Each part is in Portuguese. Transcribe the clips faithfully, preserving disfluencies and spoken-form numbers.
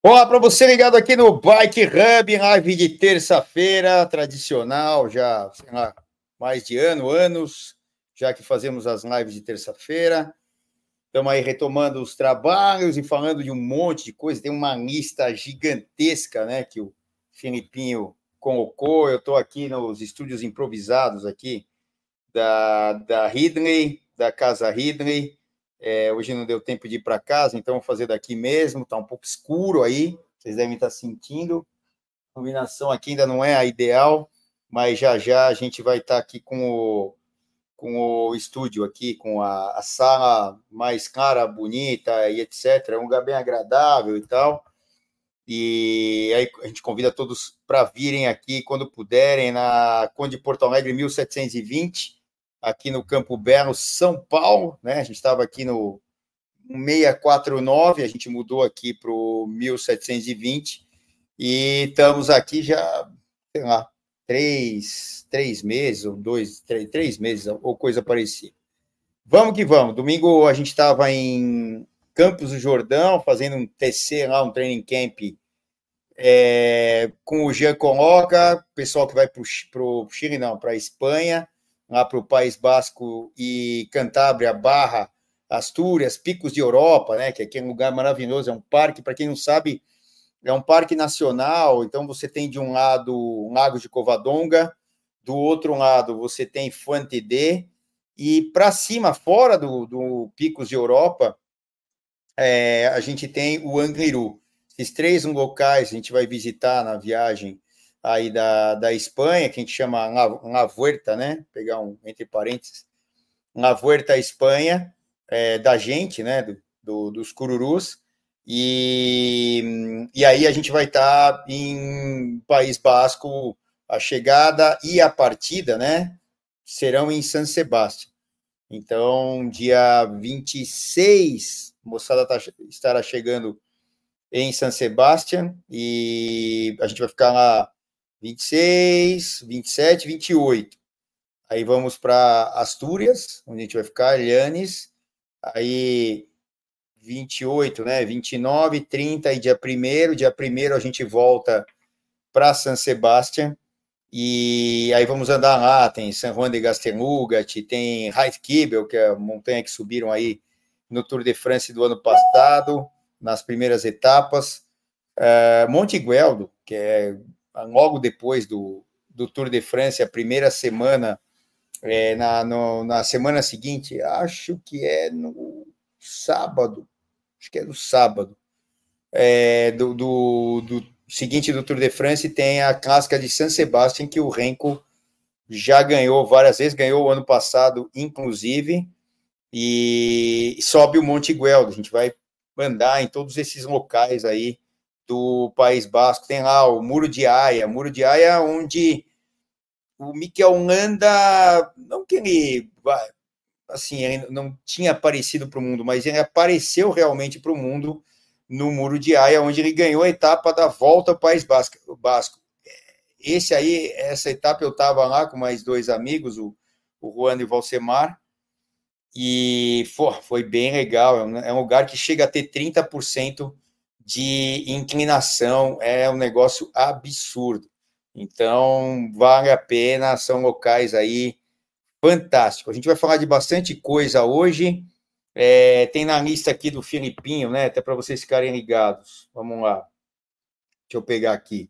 Olá para você ligado aqui no Bike Hub, live de terça-feira, tradicional, já sei lá, mais de ano, anos, já que fazemos as lives de terça-feira. Estamos aí retomando os trabalhos e falando de um monte de coisa. Tem uma lista gigantesca, né, que o Filipinho colocou. Eu estou aqui nos estúdios improvisados aqui da, da Ridley, da Casa Ridley. É, hoje não deu tempo de ir para casa, então vou fazer daqui mesmo. Está um pouco escuro aí, vocês devem estar sentindo. A iluminação aqui ainda não é a ideal, mas já já a gente vai estar aqui com o, com o estúdio aqui, com a, a sala mais clara, bonita e etcétera. É um lugar bem agradável e tal. E aí a gente convida todos para virem aqui quando puderem, na Conde de Porto Alegre, mil setecentos e vinte, aqui no Campo Belo, São Paulo, né? A gente estava aqui no seiscentos e quarenta e nove, a gente mudou aqui para o mil setecentos e vinte e estamos aqui já, sei lá, três, três meses, ou dois, três, três meses, ou coisa parecida. Vamos que vamos. Domingo a gente estava em Campos do Jordão, fazendo um T C lá, um training camp é, com o Jean Coloca, pessoal que vai para o Chile, não, para a Espanha, lá para o País Basco e Cantábria, Barra, Astúrias, Picos de Europa, né, que aqui é um lugar maravilhoso, é um parque, para quem não sabe, é um parque nacional, então você tem de um lado um Lago de Covadonga, do outro lado você tem Fuente D, e para cima, fora do, do Picos de Europa, é, a gente tem o Angliru. Esses três locais a gente vai visitar na viagem aí da, da Espanha, que a gente chama La, La Vuelta, né? Pegar um, entre parênteses, La Vuelta à Espanha, é, da gente, né? Do, do, dos cururus. E, e aí a gente vai estar em País Basco, a chegada e a partida, né? Serão em San Sebastián. Então, dia vinte e seis, a moçada tá, estará chegando em San Sebastián e a gente vai ficar lá vinte e seis, vinte e sete, vinte e oito. Aí vamos para Astúrias, onde a gente vai ficar, Llanes, aí vinte e oito, né, vinte e nove, trinta e dia primeiro, dia primeiro a gente volta para San Sebastián. E aí vamos andar lá, tem San Juan de Gastelugat, tem Heitkibel, que é a montanha que subiram aí no Tour de France do ano passado, nas primeiras etapas. Uh, Monte Gueldo, que é logo depois do, do Tour de France, a primeira semana, é, na, no, na semana seguinte, acho que é no sábado, acho que é no sábado, é, do, do, do seguinte do Tour de France, tem a clássica de San Sebastián, que o Renko já ganhou várias vezes, ganhou o ano passado, inclusive, e sobe o Monte Gueldo. A gente vai andar em todos esses locais aí do País Basco. Tem lá o Muro de Haia, Muro de Haia, onde o Mikel Landa, não que ele, assim, ele não tinha aparecido para o mundo, mas ele apareceu realmente para o mundo no Muro de Haia, onde ele ganhou a etapa da volta ao País Basco. Esse aí, essa etapa eu estava lá com mais dois amigos, o, o Juan e o Valsemar, e pô, foi bem legal. É um, é um lugar que chega a ter trinta por cento de inclinação, é um negócio absurdo. Então, vale a pena, são locais aí fantásticos. A gente vai falar de bastante coisa hoje. É, tem na lista aqui do Filipinho, né? Até para vocês ficarem ligados. Vamos lá. Deixa eu pegar aqui.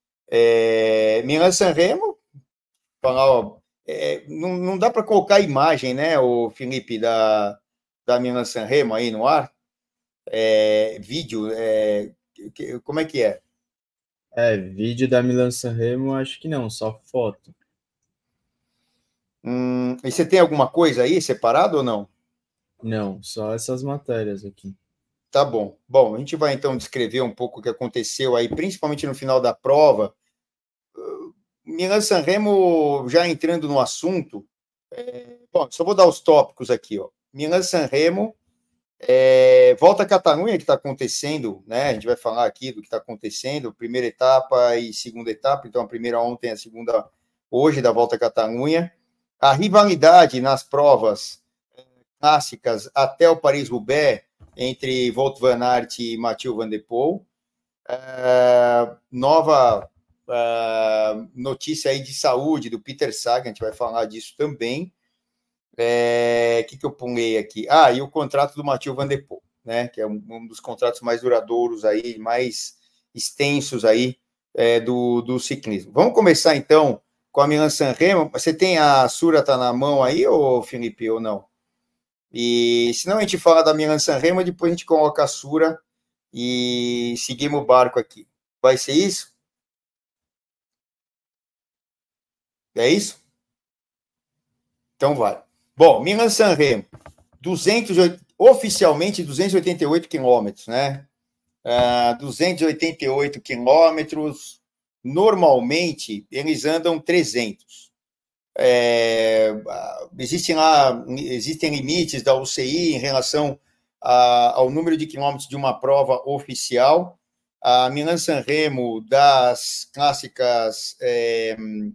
É, Milan Sanremo, falar, ó, é, não, não dá para colocar a imagem, né, o Felipe, da, da Milan Sanremo aí no ar? É, vídeo, é, como é que é? É, vídeo da Milan Sanremo, acho que não, só foto. Hum, e você tem alguma coisa aí separado ou não? Não, só essas matérias aqui. Tá bom. Bom, a gente vai então descrever um pouco o que aconteceu aí, principalmente no final da prova. Milan Sanremo, já entrando no assunto, é, bom, só vou dar os tópicos aqui, ó. Milan Sanremo, é, volta a Catalunha que está acontecendo, né? A gente vai falar aqui do que está acontecendo, primeira etapa e segunda etapa, então a primeira ontem, a segunda hoje da volta a Catalunha. A rivalidade nas provas clássicas até o Paris-Roubaix entre Wout van Aert e Mathieu van der Poel. Uh, nova uh, notícia aí de saúde do Peter Sagan, a gente vai falar disso também. O é, que, que eu pulei aqui? Ah, e o contrato do Mathieu Van Der Poel, né? Que é um, um dos contratos mais duradouros aí, mais extensos aí é, do, do ciclismo. Vamos começar então com a Milan-San Remo. Você tem a Sura tá na mão aí, ou Felipe, ou não? E senão a gente fala da Milan-San Remo, depois a gente coloca a Sura e seguimos o barco aqui. Vai ser isso? É isso? Então vai. Bom, Milan-San Remo, duzentos, oficialmente duzentos e oitenta e oito quilômetros, né? Uh, duzentos e oitenta e oito quilômetros, normalmente eles andam trezentos. É, existem lá, existem limites da U C I em relação a, ao número de quilômetros de uma prova oficial. A Milan-San Remo, das clássicas, é,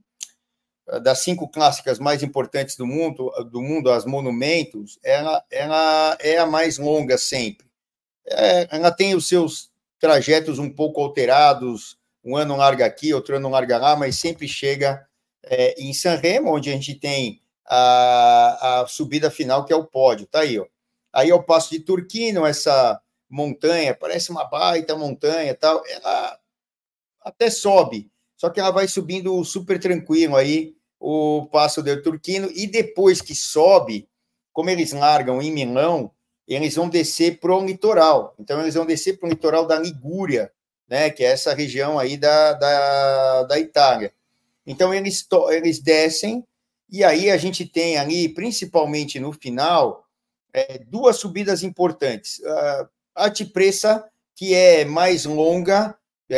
das cinco clássicas mais importantes do mundo, do mundo, as monumentos, ela, ela é a mais longa sempre. É, ela tem os seus trajetos um pouco alterados, um ano larga aqui, outro ano larga lá, mas sempre chega é, em San Remo, onde a gente tem a, a subida final, que é o pódio, tá aí, ó. Aí é o Passo de Turquino, essa montanha, parece uma baita montanha, tal, ela até sobe, só que ela vai subindo super tranquilo aí, o Passo de Turquino, e depois que sobe, como eles largam em Milão, eles vão descer para o litoral. Então, eles vão descer para o litoral da Ligúria, né, que é essa região aí da, da, da Itália. Então, eles, eles descem, e aí a gente tem ali, principalmente no final, é, duas subidas importantes. A Cipressa, que é mais longa,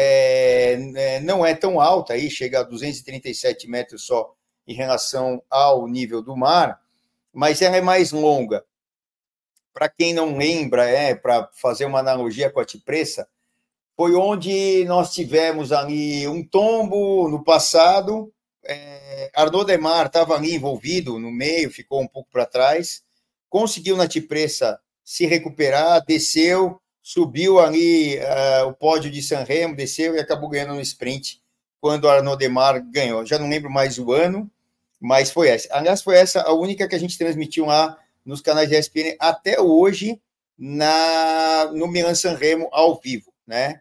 é, não é tão alta, aí chega a duzentos e trinta e sete metros só em relação ao nível do mar, mas ela é mais longa. Para quem não lembra, é, para fazer uma analogia com a Cipressa, foi onde nós tivemos ali um tombo no passado, é, Arnaud Démare estava ali envolvido no meio, ficou um pouco para trás, conseguiu na Cipressa se recuperar, desceu, subiu ali uh, o pódio de San Remo, desceu e acabou ganhando no sprint, quando o Arnaud Démare ganhou. Já não lembro mais o ano, mas foi essa. Aliás, foi essa a única que a gente transmitiu lá nos canais de E S P N até hoje, na, no Milan-San Remo ao vivo, né?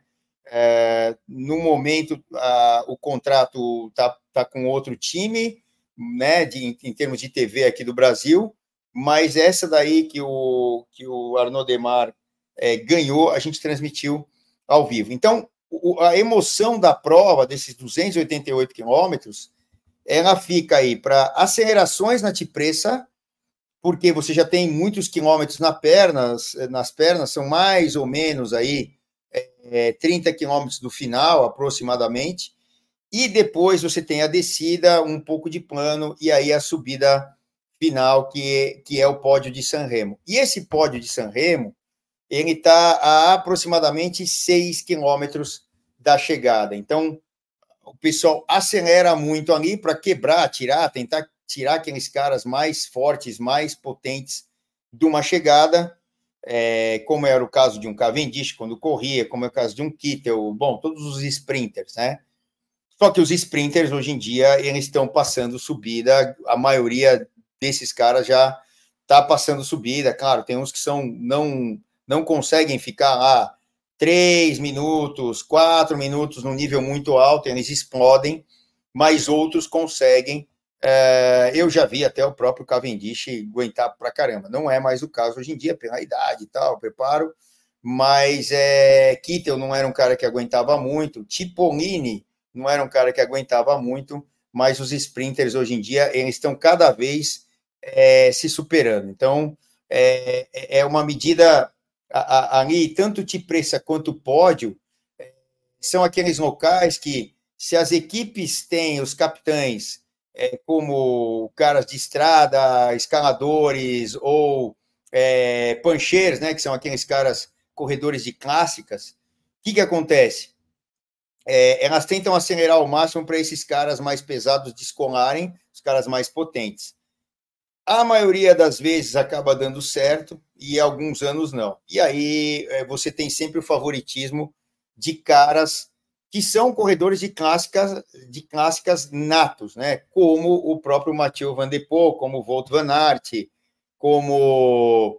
É, no momento, a, o contrato está tá com outro time, né, de, em, em termos de T V aqui do Brasil, mas essa daí que o, que o Arnaud Démare é, ganhou, a gente transmitiu ao vivo. Então, o, a emoção da prova, desses duzentos e oitenta e oito quilômetros, ela fica aí para acelerações na Cipressa, porque você já tem muitos quilômetros na pernas, nas pernas, são mais ou menos aí é, trinta quilômetros do final, aproximadamente, e depois você tem a descida, um pouco de plano, e aí a subida final, que é, que é o pódio de San Remo. E esse pódio de San Remo, ele está a aproximadamente seis quilômetros da chegada. Então, o pessoal acelera muito ali para quebrar, tirar, tentar tirar aqueles caras mais fortes, mais potentes de uma chegada, é, como era o caso de um Cavendish quando corria, como é o caso de um Kittel, bom, todos os sprinters, né? Só que os sprinters, hoje em dia, eles estão passando subida, a maioria desses caras já está passando subida, claro, tem uns que são, não, não conseguem ficar lá três minutos, quatro minutos no nível muito alto, eles explodem, mas outros conseguem. É, eu já vi até o próprio Cavendish aguentar pra caramba. Não é mais o caso hoje em dia, pela idade e tal, preparo, mas é, Kittel não era um cara que aguentava muito, Cipollini não era um cara que aguentava muito, mas os sprinters hoje em dia, eles estão cada vez é, se superando. Então, é, é uma medida ali, tanto Cipressa quanto pódio, são aqueles locais que, se as equipes têm os capitães é, como caras de estrada, escaladores ou é, pancheiros, né, que são aqueles caras corredores de clássicas, o que, que acontece? É, elas tentam acelerar ao máximo para esses caras mais pesados descolarem, os caras mais potentes. A maioria das vezes acaba dando certo e alguns anos não. E aí você tem sempre o favoritismo de caras que são corredores de clássicas, de clássicas natos, né? Como o próprio Mathieu Van Der Poel, como o Wout van Aert, como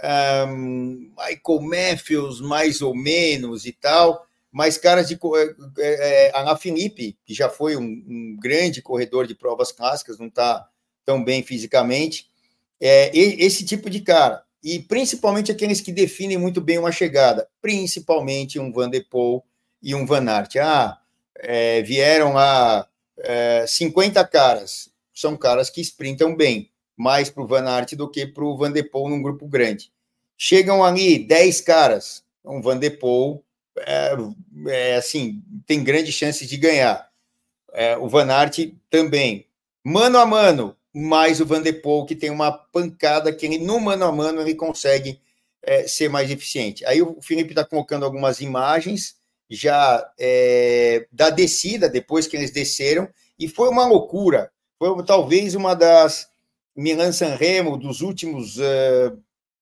um, Michael Matthews, mais ou menos, e tal, mas caras de... É, é, Alaphilippe, que já foi um, um grande corredor de provas clássicas, não está tão bem fisicamente, é, esse tipo de cara. E principalmente aqueles que definem muito bem uma chegada, principalmente um Van Der Poel e um Van Aert. Ah, é, vieram lá é, cinquenta caras, são caras que sprintam bem, mais para o Van Aert do que para o Van Der Poel num grupo grande. Chegam ali dez caras, um Van Der Poel, é, é, assim, tem grande chance de ganhar. É, o Van Aert também. Mano a mano, mais o Van Der Poel, que tem uma pancada que ele, no mano a mano ele consegue é, ser mais eficiente. Aí o Felipe está colocando algumas imagens já é, da descida, depois que eles desceram, e foi uma loucura. Foi talvez uma das Milan-San Remo dos últimos uh,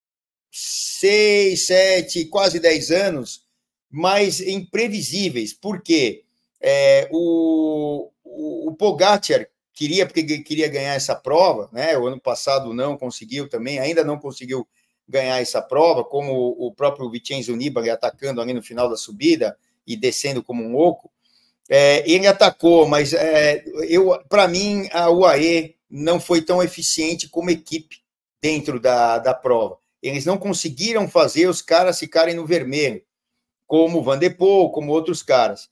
seis, sete, quase dez anos, mais imprevisíveis. Por quê? É, o, o, o Pogacar queria, porque queria ganhar essa prova, né? O ano passado não conseguiu também, ainda não conseguiu ganhar essa prova, como o próprio Vincenzo Nibali atacando ali no final da subida e descendo como um louco. É, ele atacou, mas é, eu, para mim, a U A E não foi tão eficiente como equipe dentro da, da prova. Eles não conseguiram fazer os caras ficarem no vermelho, como o Van Der Poel, como outros caras.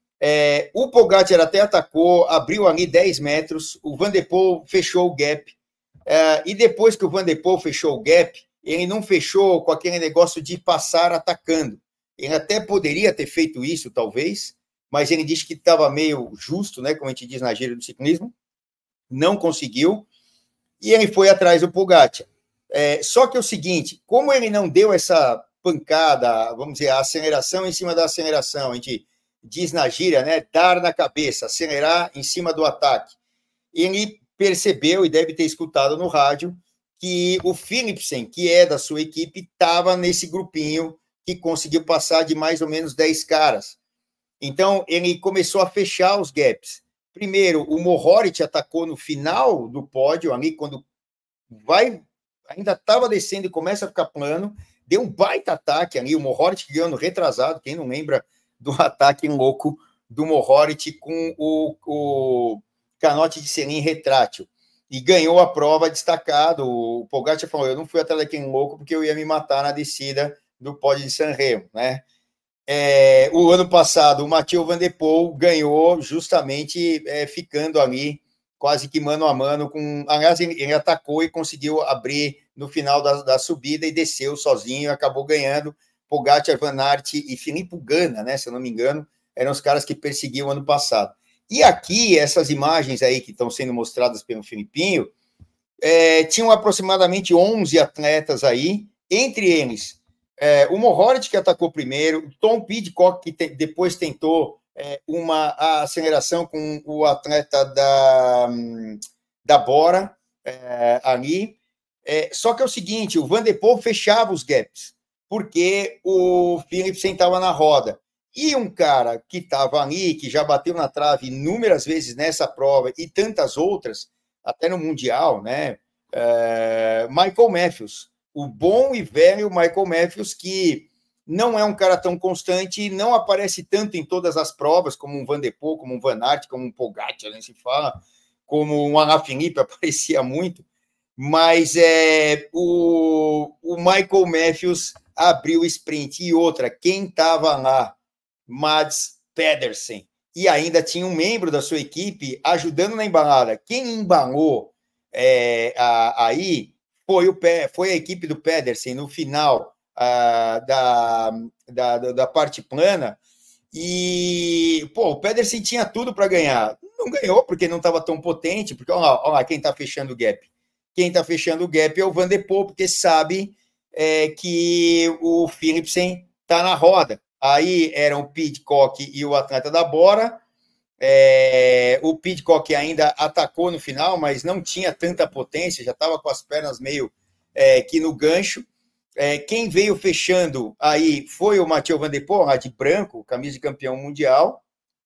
É, o Pogacar até atacou, abriu ali dez metros, o Van Der Poel fechou o gap, é, e depois que o Van Der Poel fechou o gap, ele não fechou com aquele negócio de passar atacando. Ele até poderia ter feito isso, talvez, mas ele disse que estava meio justo, né, como a gente diz na gíria do ciclismo, não conseguiu, e ele foi atrás do Pogacar. É, só que é o seguinte, como ele não deu essa pancada, vamos dizer, a aceleração em cima da aceleração, a gente diz na gíria, né, dar na cabeça, acelerar em cima do ataque, ele percebeu e deve ter escutado no rádio que o Philipsen, que é da sua equipe, estava nesse grupinho que conseguiu passar de mais ou menos dez caras. Então, ele começou a fechar os gaps. Primeiro, o Mohoric atacou no final do pódio, ali quando vai, ainda estava descendo e começa a ficar plano, deu um baita ataque ali, o Mohoric ganhando retrasado, quem não lembra do ataque louco do Mohoric com o, o canote de selim retrátil, e ganhou a prova destacado. O Pogacar falou, eu não fui atrás daquele louco porque eu ia me matar na descida do pódio de San Remo, né? É, o ano passado, o Mathieu Van Der Poel ganhou justamente é, ficando ali quase que mano a mano com... Aliás, ele, ele atacou e conseguiu abrir no final da, da subida e desceu sozinho, acabou ganhando. Pogacar, Van Aert e Filippo Ganna, né, se eu não me engano, eram os caras que perseguiam ano passado. E aqui, essas imagens aí que estão sendo mostradas pelo Filipinho, é, tinham aproximadamente onze atletas aí, entre eles é, o Mohoric, que atacou primeiro, o Tom Pidcock, que te, depois tentou é, uma aceleração com o atleta da, da Bora é, ali. É, só que é o seguinte, o Van Der Poel fechava os gaps, porque o Philipsen estava na roda. E um cara que estava ali, que já bateu na trave inúmeras vezes nessa prova e tantas outras, até no Mundial, né? É, Michael Matthews, o bom e velho Michael Matthews, que não é um cara tão constante, não aparece tanto em todas as provas, como um Van Der Poel, como um Van Aert, como um Pogacar, nem se fala, como um Alaphilippe aparecia muito, mas é, o, o Michael Matthews abriu o sprint. E outra, quem estava lá? Mads Pedersen. E ainda tinha um membro da sua equipe ajudando na embalada. Quem embalou é, a, aí foi, o, foi a equipe do Pedersen no final a, da, da, da parte plana. E pô, o Pedersen tinha tudo para ganhar. Não ganhou porque não estava tão potente, porque olha lá, olha lá quem está fechando o gap. Quem está fechando o gap é o Van Der Poel, porque sabe é, que o Philipsen está na roda. Aí eram o Pidcock e o atleta da Bora. É, o Pidcock ainda atacou no final, mas não tinha tanta potência, já estava com as pernas meio é, que no gancho. é, quem veio fechando aí foi o Mathieu Van Der Poel, lá de branco, camisa de campeão mundial.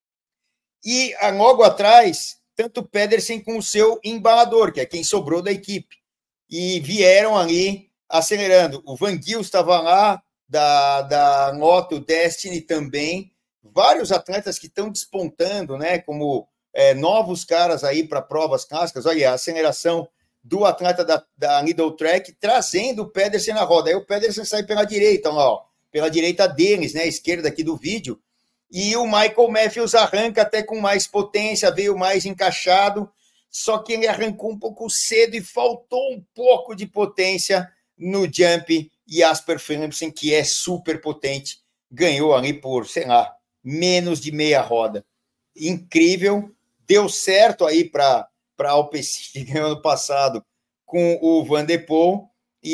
E logo atrás, tanto o Pedersen com o seu embalador, que é quem sobrou da equipe. E vieram ali acelerando. O Van Gils estava lá, da, da Moto Destiny também. Vários atletas que estão despontando, né? Como é, novos caras aí para provas clássicas. Olha, a aceleração do atleta da, da Lidl Trek trazendo o Pedersen na roda. Aí o Pedersen sai pela direita, ó, pela direita deles, né? Esquerda aqui do vídeo. E o Michael Matthews arranca até com mais potência, veio mais encaixado, só que ele arrancou um pouco cedo e faltou um pouco de potência no jump, e Jasper Philipsen, que é super potente, ganhou ali por, sei lá, menos de meia roda. Incrível, deu certo aí para a Alpecin, que ganhou ano passado com o Van Der Poel,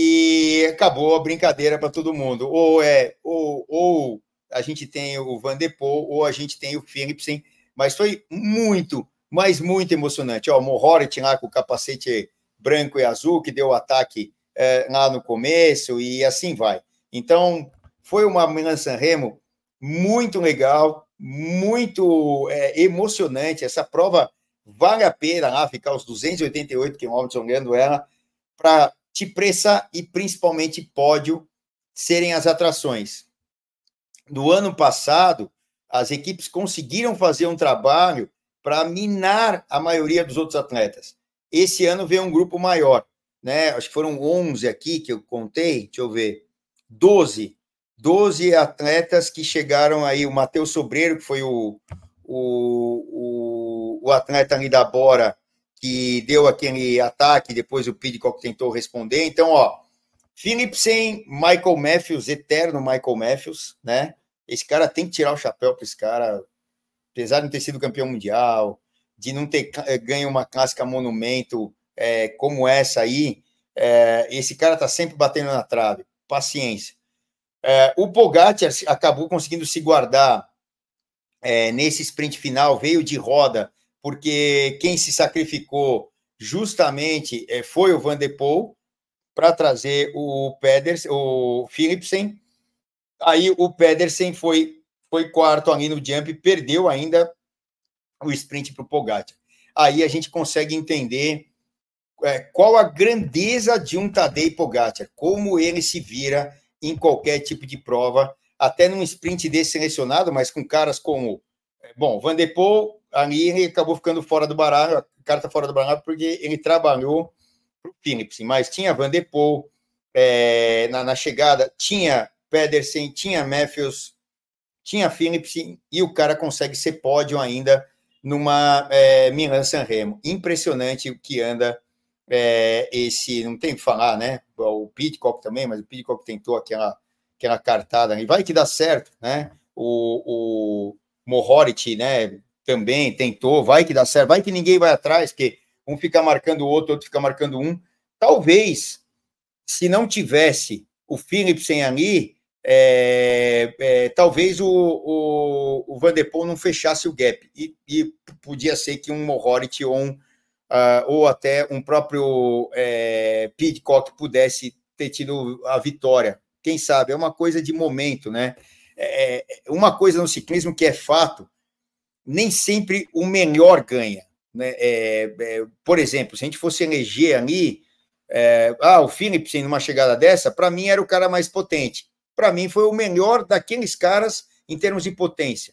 e acabou a brincadeira para todo mundo. Ou é, ou, ou a gente tem o Van Der Poel, ou a gente tem o Philipsen, mas foi muito, mas muito emocionante. Ó, o Mohoric lá com o capacete branco e azul, que deu o ataque é, lá no começo, e assim vai. Então, foi uma Milan-San Remo muito legal, muito é, emocionante. Essa prova vale a pena lá ficar os duzentos e oitenta e oito quilômetros olhando ela, para Cipressa e principalmente pódio serem as atrações. No ano passado, as equipes conseguiram fazer um trabalho para minar a maioria dos outros atletas. Esse ano veio um grupo maior, né? Acho que foram onze aqui que eu contei, deixa eu ver, doze. doze atletas que chegaram aí, o Matheus Sobreiro, que foi o, o, o, o atleta ali da Bora, que deu aquele ataque, depois o Pidcock tentou responder. Então, ó, Philipsen, Michael Matthews, eterno Michael Matthews, né? Esse cara tem que tirar o chapéu para esse cara, apesar de não ter sido campeão mundial, de não ter ganho uma clássica monumento é, como essa aí, é, esse cara tá sempre batendo na trave. Paciência. É, o Pogacar acabou conseguindo se guardar é, nesse sprint final, veio de roda, porque quem se sacrificou justamente é, foi o Van Der Poel, para trazer o Pedersen, o Philipsen. Aí o Pedersen foi, foi quarto ali no jump, perdeu ainda o sprint para o Pogacar. Aí a gente consegue entender é, qual a grandeza de um Tadej Pogacar, como ele se vira em qualquer tipo de prova, até num sprint desse selecionado, mas com caras como, bom, Van Der Poel, ali ele acabou ficando fora do baralho, o cara está fora do baralho porque ele trabalhou para o Philipsen, mas tinha Van Der Poel é, na, na chegada, tinha Pedersen, tinha Matthews, tinha Philipsen, e o cara consegue ser pódio ainda numa é, Milan-San Remo. Impressionante o que anda é, esse, não tem o que falar, né? O Pidcock também, mas o Pidcock tentou aquela, aquela cartada, e vai que dá certo, né? O, o Mohoric, né, também tentou, vai que dá certo, vai que ninguém vai atrás, porque um fica marcando o outro, outro fica marcando um. Talvez, se não tivesse o Philipsen ali, é, é, talvez o, o, o Van Der Poel não fechasse o gap. E, e podia ser que um Mohoric ou, um, uh, ou até um próprio é, Pidcock pudesse ter tido a vitória. Quem sabe? É uma coisa de momento, né? É, uma coisa no ciclismo que é fato, nem sempre o melhor ganha. Né? É, é, por exemplo, se a gente fosse eleger ali, é, ah, o Philipsen numa chegada dessa, para mim era o cara mais potente. Para mim foi o melhor daqueles caras em termos de potência.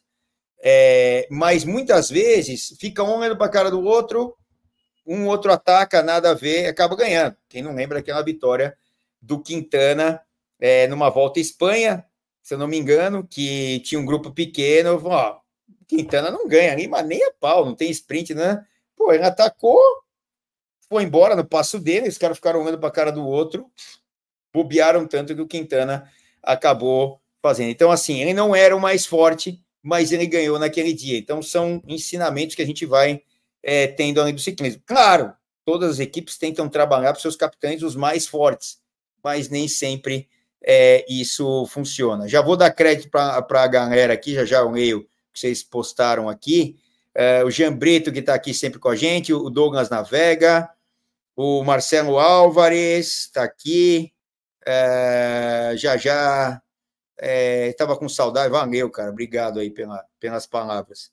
É, mas muitas vezes fica um olhando para a cara do outro, um outro ataca, nada a ver, acaba ganhando. Quem não lembra aquela vitória do Quintana é, numa volta à Espanha, se eu não me engano, que tinha um grupo pequeno, ó, Quintana não ganha ali, mas nem a pau, não tem sprint, né? Pô, ele atacou, foi embora no passo dele, os caras ficaram olhando para a cara do outro, bobearam tanto que o Quintana acabou fazendo. Então, assim, ele não era o mais forte, mas ele ganhou naquele dia. Então, são ensinamentos que a gente vai é, tendo além do ciclismo. Claro, todas as equipes tentam trabalhar para os seus capitães os mais fortes, mas nem sempre é, isso funciona. Já vou dar crédito para a galera aqui, já já eu leio que vocês postaram aqui, é, o Jean Brito, que está aqui sempre com a gente, o Douglas Navega, o Marcelo Álvares está aqui, É, já já estava é, com saudade. Valeu, cara. Obrigado aí pela, pelas palavras.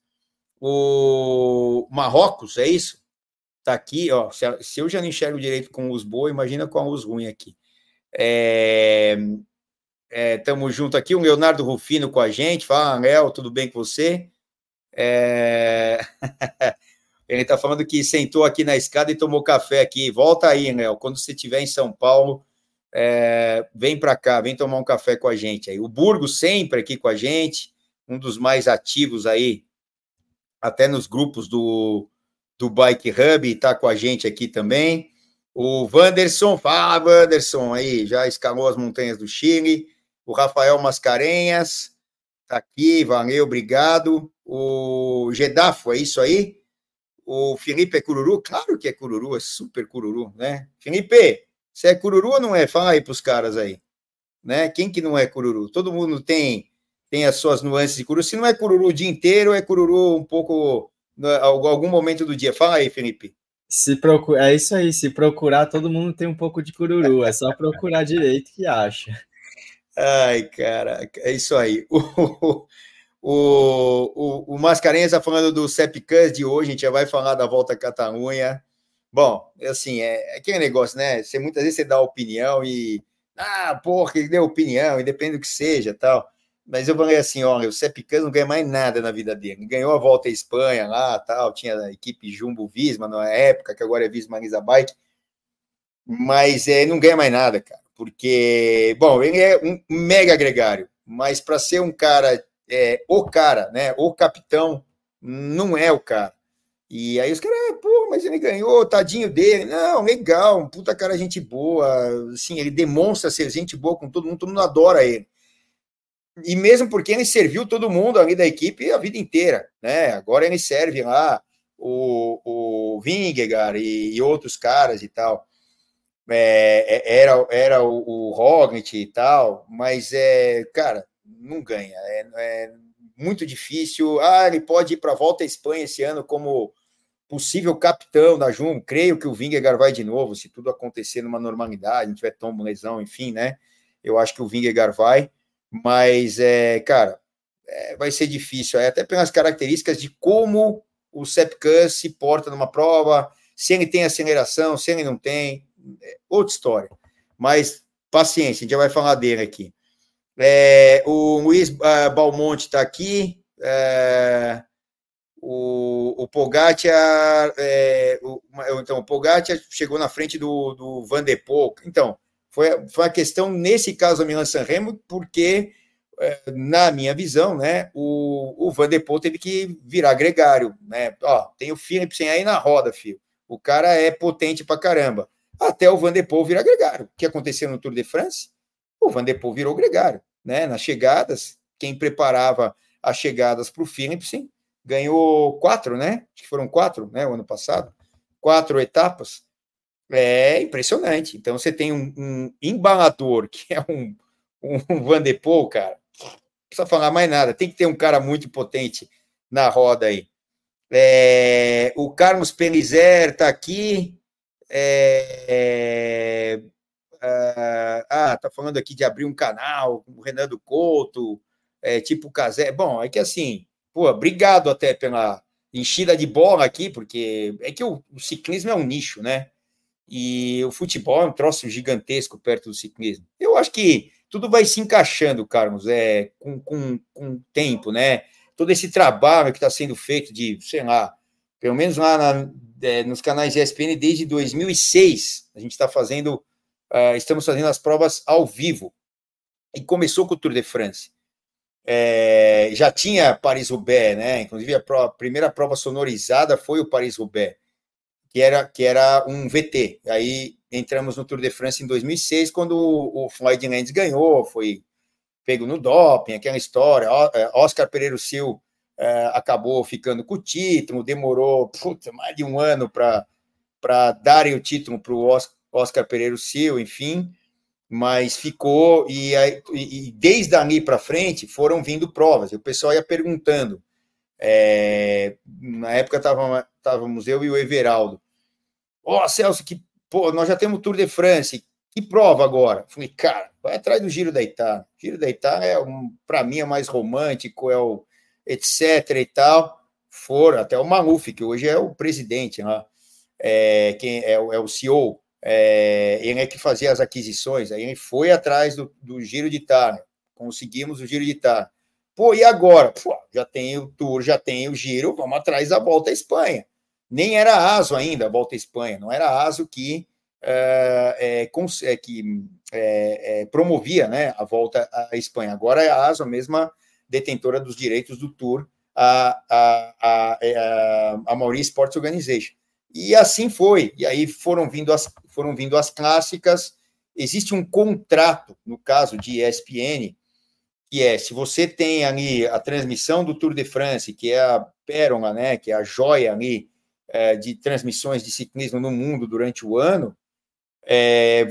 O Marrocos, é isso? Tá aqui, ó. Se, se eu já não enxergo direito com os boas, imagina com a luz ruim aqui. É, Estamos é, junto aqui, o Leonardo Rufino com a gente. Fala, Léo, tudo bem com você? É... Ele está falando que sentou aqui na escada e tomou café aqui. Volta aí, Léo. Quando você estiver em São Paulo, é... vem para cá, vem tomar um café com a gente aí. O Burgo sempre aqui com a gente, um dos mais ativos aí, até nos grupos do, do Bike Hub, está com a gente aqui também. O Wanderson, fala, Wanderson, aí, já escalou as montanhas do Chile. O Rafael Mascarenhas está aqui, valeu, obrigado. O Gedafo, é isso aí? O Felipe é cururu? Claro que é cururu, é super cururu, né? Felipe, você é cururu ou não é? Fala aí para os caras aí, né? Quem que não é cururu? Todo mundo tem, tem as suas nuances de cururu. Se não é cururu o dia inteiro, é cururu um pouco, algum momento do dia. Fala aí, Felipe. Se procura, é isso aí, se procurar, todo mundo tem um pouco de cururu, é só procurar direito que acha. Ai, caraca, é isso aí. O, o, o, o Mascarenhas está falando do Sepicans de hoje, a gente já vai falar da Volta à Catalunha. Bom, assim, é, é aquele negócio, né? Você, muitas vezes você dá opinião e... Ah, porra, ele deu opinião, independe do que seja, tal. Mas eu falei assim, olha, o Sepicans não ganha mais nada na vida dele. Ganhou a Volta à Espanha lá, tal, tinha a equipe Jumbo Visma na época, que agora é Visma Marisa Bike, mas é, não ganha mais nada, cara, porque, bom, ele é um mega gregário, mas para ser um cara, é, o cara, né, o capitão, não é o cara. E aí os caras, é, pô, mas ele ganhou, tadinho dele. Não, legal, um puta cara, gente boa, assim, ele demonstra ser gente boa com todo mundo, todo mundo adora ele. E mesmo porque ele serviu todo mundo ali da equipe a vida inteira, né? Agora ele serve lá o, o Vingegaard e, e outros caras e tal. É, era era o, o Roglic e tal, mas, é, cara, não ganha. É, é muito difícil. Ah, ele pode ir para a Volta à Espanha esse ano como possível capitão da Jumbo. Creio que o Vingegaard vai de novo, se tudo acontecer numa normalidade, não tiver tombo, lesão, enfim, né? Eu acho que o Vingegaard vai, mas, é, cara, é, vai ser difícil, é, até pelas características de como o Sepkus se porta numa prova, se ele tem aceleração, se ele não tem, é outra história. Mas paciência, a gente já vai falar dele aqui. É, o Luiz uh, Balmonte está aqui. É, o, o Pogacar, é, o, então, o Pogacar chegou na frente do, do Van der Poel. Então, foi, foi a questão, nesse caso, da Milan-San Remo, porque, é, na minha visão, né, o, o Van der Poel teve que virar gregário. Né? Ó, tem o Philipsen aí na roda, filho. O cara é potente pra caramba. Até o Van der Poel virar gregário. O que aconteceu no Tour de France? O Van der Poel virou gregário. Né? Nas chegadas, quem preparava as chegadas para o Philipsen ganhou quatro, né? Acho que foram quatro, né? O ano passado. Quatro etapas. É impressionante. Então, você tem um, um embalador, que é um, um Van der Poel, cara. Não precisa falar mais nada. Tem que ter um cara muito potente na roda aí. É, o Carlos Pelizer está aqui. É, é, ah, tá falando aqui de abrir um canal com o Renan do Couto, é, tipo Casé. Bom, é que assim, pô, obrigado até pela enchida de bola aqui, porque é que o, o ciclismo é um nicho, né? E o futebol é um troço gigantesco perto do ciclismo. Eu acho que tudo vai se encaixando, Carlos, é, com, com, com tempo, né? Todo esse trabalho que está sendo feito de, sei lá, pelo menos lá na, é, nos canais E S P N desde dois mil e seis, a gente está fazendo, uh, estamos fazendo as provas ao vivo. E começou com o Tour de France. É, já tinha Paris-Roubaix, né? Inclusive a, prova, a primeira prova sonorizada foi o Paris-Roubaix, que era, que era um V T. Aí entramos no Tour de France em dois mil e seis, quando o, o Floyd Landis ganhou, foi pego no doping, aquela história. Oscar Pereiro Sil é, acabou ficando com o título, demorou puta, mais de um ano para darem o título para o Oscar Pereiro Sil, enfim, mas ficou, e, e desde ali para frente foram vindo provas, e o pessoal ia perguntando. É, na época estávamos eu e o Everaldo. Ó, oh, Celso, que, pô, nós já temos o Tour de France, que prova agora? Falei, cara, vai atrás do Giro da Itália. O Giro da Itália, é um, para mim, é mais romântico, é o etc e tal. Foram até o Maluf, que hoje é o presidente, né? é, quem é, é o C E O, é, ele é que fazia as aquisições, aí ele foi atrás do, do Giro de Itália, conseguimos o Giro de Itália. Pô, e agora? Pô, já tem o Tour, já tem o Giro, vamos atrás da Volta à Espanha. Nem era ASO ainda a Volta à Espanha, não era ASO que, é, é, que é, é, promovia, né, a Volta à Espanha. Agora é a ASO, a mesma detentora dos direitos do Tour, a, a, a, a, a Mauri Sports Organization. E assim foi. E aí foram vindo as, foram vindo as clássicas. Existe um contrato, no caso de E S P N, que é, se você tem ali a transmissão do Tour de France, que é a pérola, né, que é a joia ali é, de transmissões de ciclismo no mundo durante o ano, é,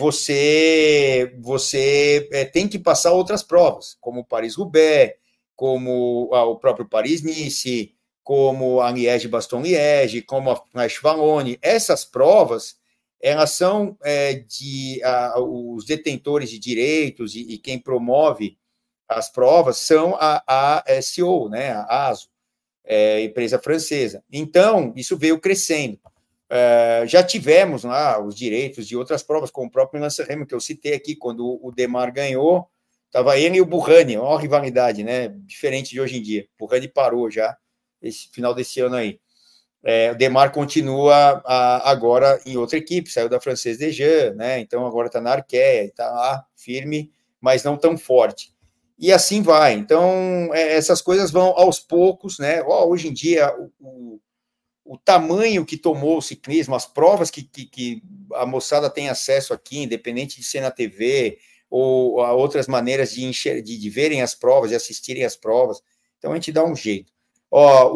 você, você é, tem que passar outras provas, como o Paris-Roubaix, como ah, o próprio Paris-Nice, como a Liège-Bastogne-Liège, como a Flash-Wallonne. Essas provas, elas são é, de... A, os detentores de direitos e, e quem promove as provas são a, a S O, né, a ASO, é, empresa francesa. Então, isso veio crescendo. Uh, já tivemos lá os direitos de outras provas, como o próprio Lance-Remo, que eu citei aqui, quando o Demar ganhou, estava ele e o Burrani, uma rivalidade, né? Diferente de hoje em dia. O Burrani parou já, esse final desse ano aí. É, o Demar continua a, agora em outra equipe, saiu da Française des Jeux, né? Então agora está na Arkea, está lá firme, mas não tão forte. E assim vai. Então, é, essas coisas vão aos poucos, né? Oh, hoje em dia, o, o o tamanho que tomou o ciclismo, as provas que, que, que a moçada tem acesso aqui, independente de ser na T V ou a outras maneiras de, enxer- de, de verem as provas, de assistirem as provas. Então, a gente dá um jeito. Ó,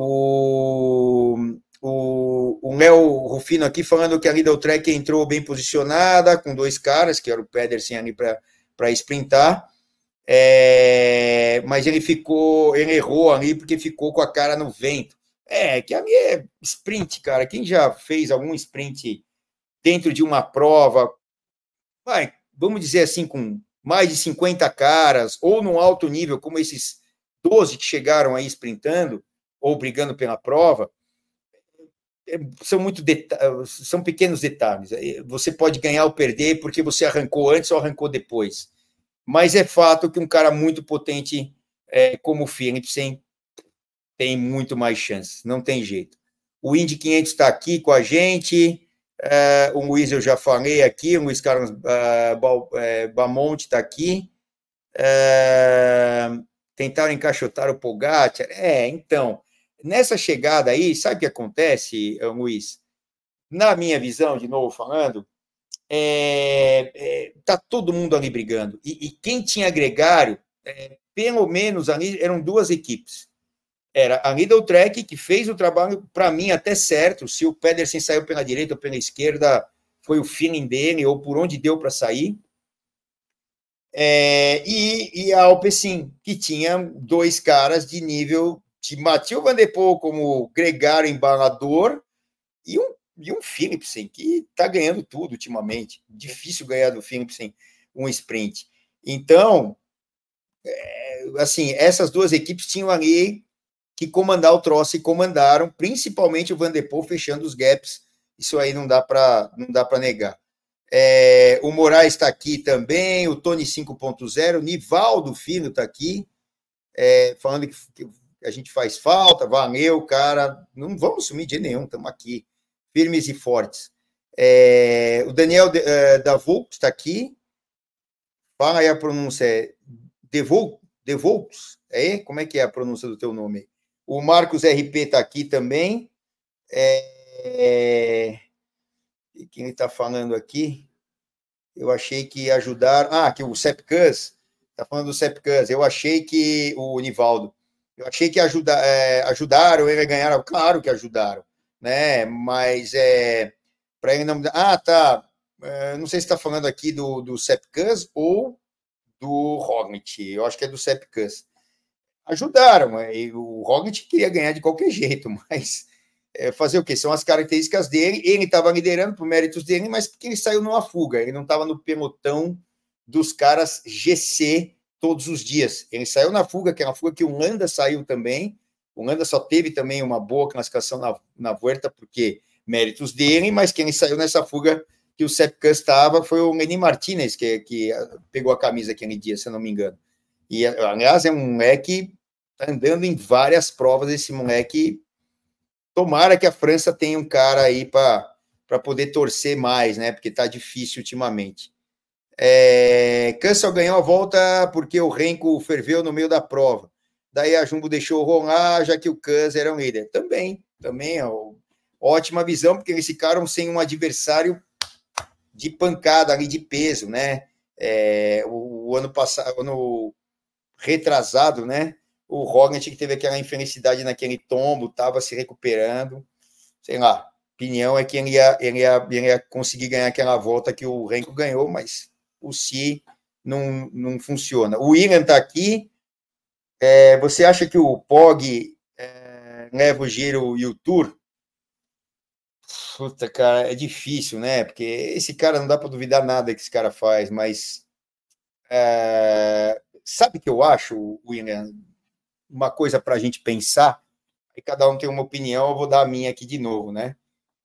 o, o, o Léo Rufino aqui falando que a Lidl Trek entrou bem posicionada, com dois caras, que era o Pedersen ali para sprintar, é, mas ele ficou, ele errou ali porque ficou com a cara no vento. É, que ali é sprint, cara. Quem já fez algum sprint dentro de uma prova, vai, vamos dizer assim, com mais de cinquenta caras, ou num alto nível, como esses doze que chegaram aí sprintando, ou brigando pela prova, é, são muito deta- são pequenos detalhes. Você pode ganhar ou perder porque você arrancou antes ou arrancou depois. Mas é fato que um cara muito potente é, como o Philipsen tem muito mais chances, não tem jeito. O Indy quinhentos está aqui com a gente, uh, o Luiz eu já falei aqui, o Luiz Carlos uh, Bamonte está aqui, uh, tentaram encaixotar o Pogacar, é, então, nessa chegada aí, sabe o que acontece, Luiz? Na minha visão, de novo falando, é, é, tá todo mundo ali brigando, e, e quem tinha gregário, é, pelo menos ali eram duas equipes, era a Lidl Trek, que fez o trabalho, para mim, até certo. Se o Pedersen saiu pela direita ou pela esquerda, foi o feeling dele, ou por onde deu para sair. É, e, e a Alpecin, que tinha dois caras de nível de Mathieu Van Der Poel como gregário embalador e um, e um Philipsen, que está ganhando tudo ultimamente. Difícil ganhar do Philipsen um sprint. Então, é, assim, essas duas equipes tinham ali que comandar o troço e comandaram, principalmente o Van Der Poel fechando os gaps. Isso aí não dá para não dá para negar. É, o Moraes está aqui também, o Tony cinco ponto zero, Nivaldo Filho está aqui, é, falando que, que a gente faz falta, valeu, cara, não vamos sumir de nenhum, estamos aqui, firmes e fortes. É, o Daniel de, uh, da Volks está aqui, fala aí a pronúncia, é Devolks, é? Como é que é a pronúncia do teu nome? O Marcos R P está aqui também. É, é, quem ele está falando aqui? Eu achei que ajudaram. Ah, que o Sepcus. Está falando do Sepcus. Eu achei que. O Nivaldo. Eu achei que ajuda, é, ajudaram ele a ganhar. Claro que ajudaram. Né? Mas é, para ele não. Ah, tá. É, não sei se está falando aqui do, do Sepcus ou do Roglic. Eu acho que é do Sepcus. Ajudaram. E o Roglic queria ganhar de qualquer jeito, mas é, fazer o quê? São as características dele. Ele estava liderando por méritos dele, mas porque ele saiu numa fuga. Ele não estava no pelotão dos caras G C todos os dias. Ele saiu na fuga, que é uma fuga que o Landa saiu também. O Landa só teve também uma boa classificação na, na Vuelta, porque méritos dele, mas quem saiu nessa fuga que o Sepp Kuss estava foi o Lenny Martinez, que, que pegou a camisa aquele dia, se eu não me engano. E, aliás, é um moleque andando em várias provas, esse moleque. Tomara que a França tenha um cara aí para poder torcer mais, né? Porque tá difícil ultimamente. É, Kussel ganhou a volta porque o Renko ferveu no meio da prova. Daí a Jumbo deixou rolar, já que o Kuss era um líder. Também, também é ó, ótima visão, porque eles ficaram sem um adversário de pancada ali, de peso, né? É, o, o ano passado, ano retrasado, né? O Roglic, que teve aquela infelicidade naquele tombo, estava se recuperando. Sei lá, opinião é que ele ia, ele, ia, ele ia conseguir ganhar aquela volta que o Renko ganhou, mas o Si não, não funciona. O William está aqui. É, você acha que o Pog é, leva o Giro e o Tour? Puta, cara, é difícil, né? Porque esse cara não dá para duvidar nada que esse cara faz, mas é, sabe o que eu acho, William? Uma coisa para a gente pensar, e cada um tem uma opinião, eu vou dar a minha aqui de novo, né?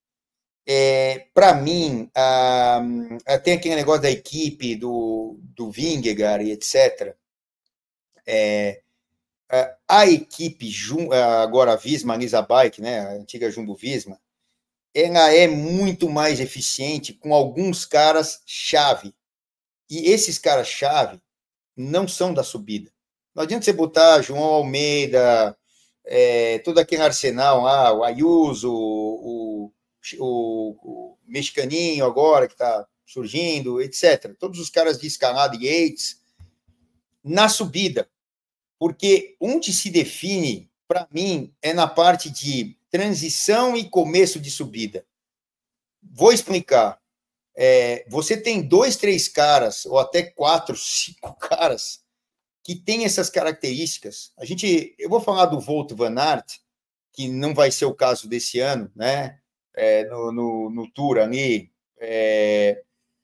É, para mim, a, a, tem aquele negócio da equipe, do, do Vingegaard e etcétera. É, a, a equipe, agora a Visma, a Lisa Bike, né, a antiga Jumbo Visma, ela é muito mais eficiente com alguns caras-chave. E esses caras-chave não são da subida. Não adianta você botar João Almeida, é, todo aquele arsenal lá, o Ayuso, o, o, o mexicaninho agora que está surgindo, etcétera. Todos os caras de escalada e Yates na subida. Porque onde se define, para mim, é na parte de transição e começo de subida. Vou explicar. É, você tem dois, três caras, ou até quatro, cinco caras, que tem essas características. A gente, eu vou falar do Wout van Aert, que não vai ser o caso desse ano, né? É, no, no, no Tour ali. É,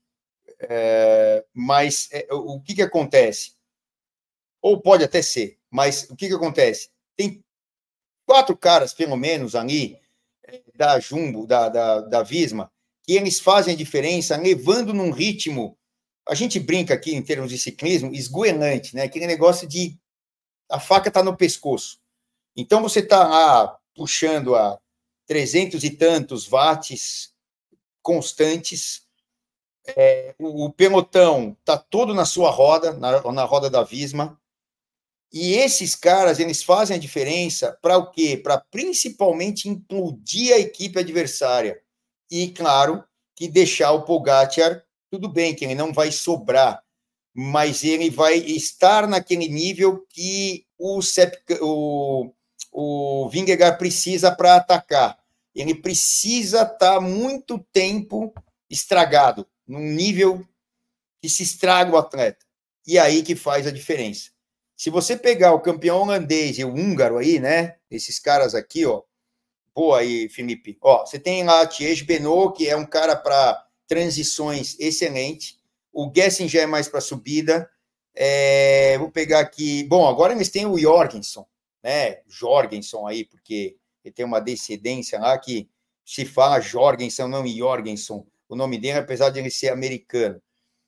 é, mas é, o que, que acontece? Ou pode até ser, mas o que, que acontece? Tem quatro caras, pelo menos, ali, da Jumbo, da, da, da Visma, que eles fazem a diferença, levando num ritmo, a gente brinca aqui em termos de ciclismo, esgoelante, né? Aquele negócio de a faca está no pescoço. Então você está lá puxando a trezentos e tantos watts constantes, é, o, o pelotão está todo na sua roda, na, na roda da Visma, e esses caras, eles fazem a diferença para o quê? Para principalmente implodir a equipe adversária. E, claro, que deixar o Pogacar, tudo bem, que ele não vai sobrar, mas ele vai estar naquele nível que o, Sepp, o, o Vingegaard precisa para atacar. Ele precisa estar muito tempo estragado, num nível que se estraga o atleta. E aí que faz a diferença. Se você pegar o campeão holandês e o húngaro aí, né? Esses caras aqui, ó. Boa aí, Felipe. Ó, você tem lá Thierry Benoit, que é um cara para transições excelente. O Gessing já é mais para subida. É, vou pegar aqui. Bom, agora eles têm o Jorgensen, né? Jorgensen aí, porque ele tem uma descendência lá que se fala Jorgensen, não Jorgensen. O nome dele, apesar de ele ser americano.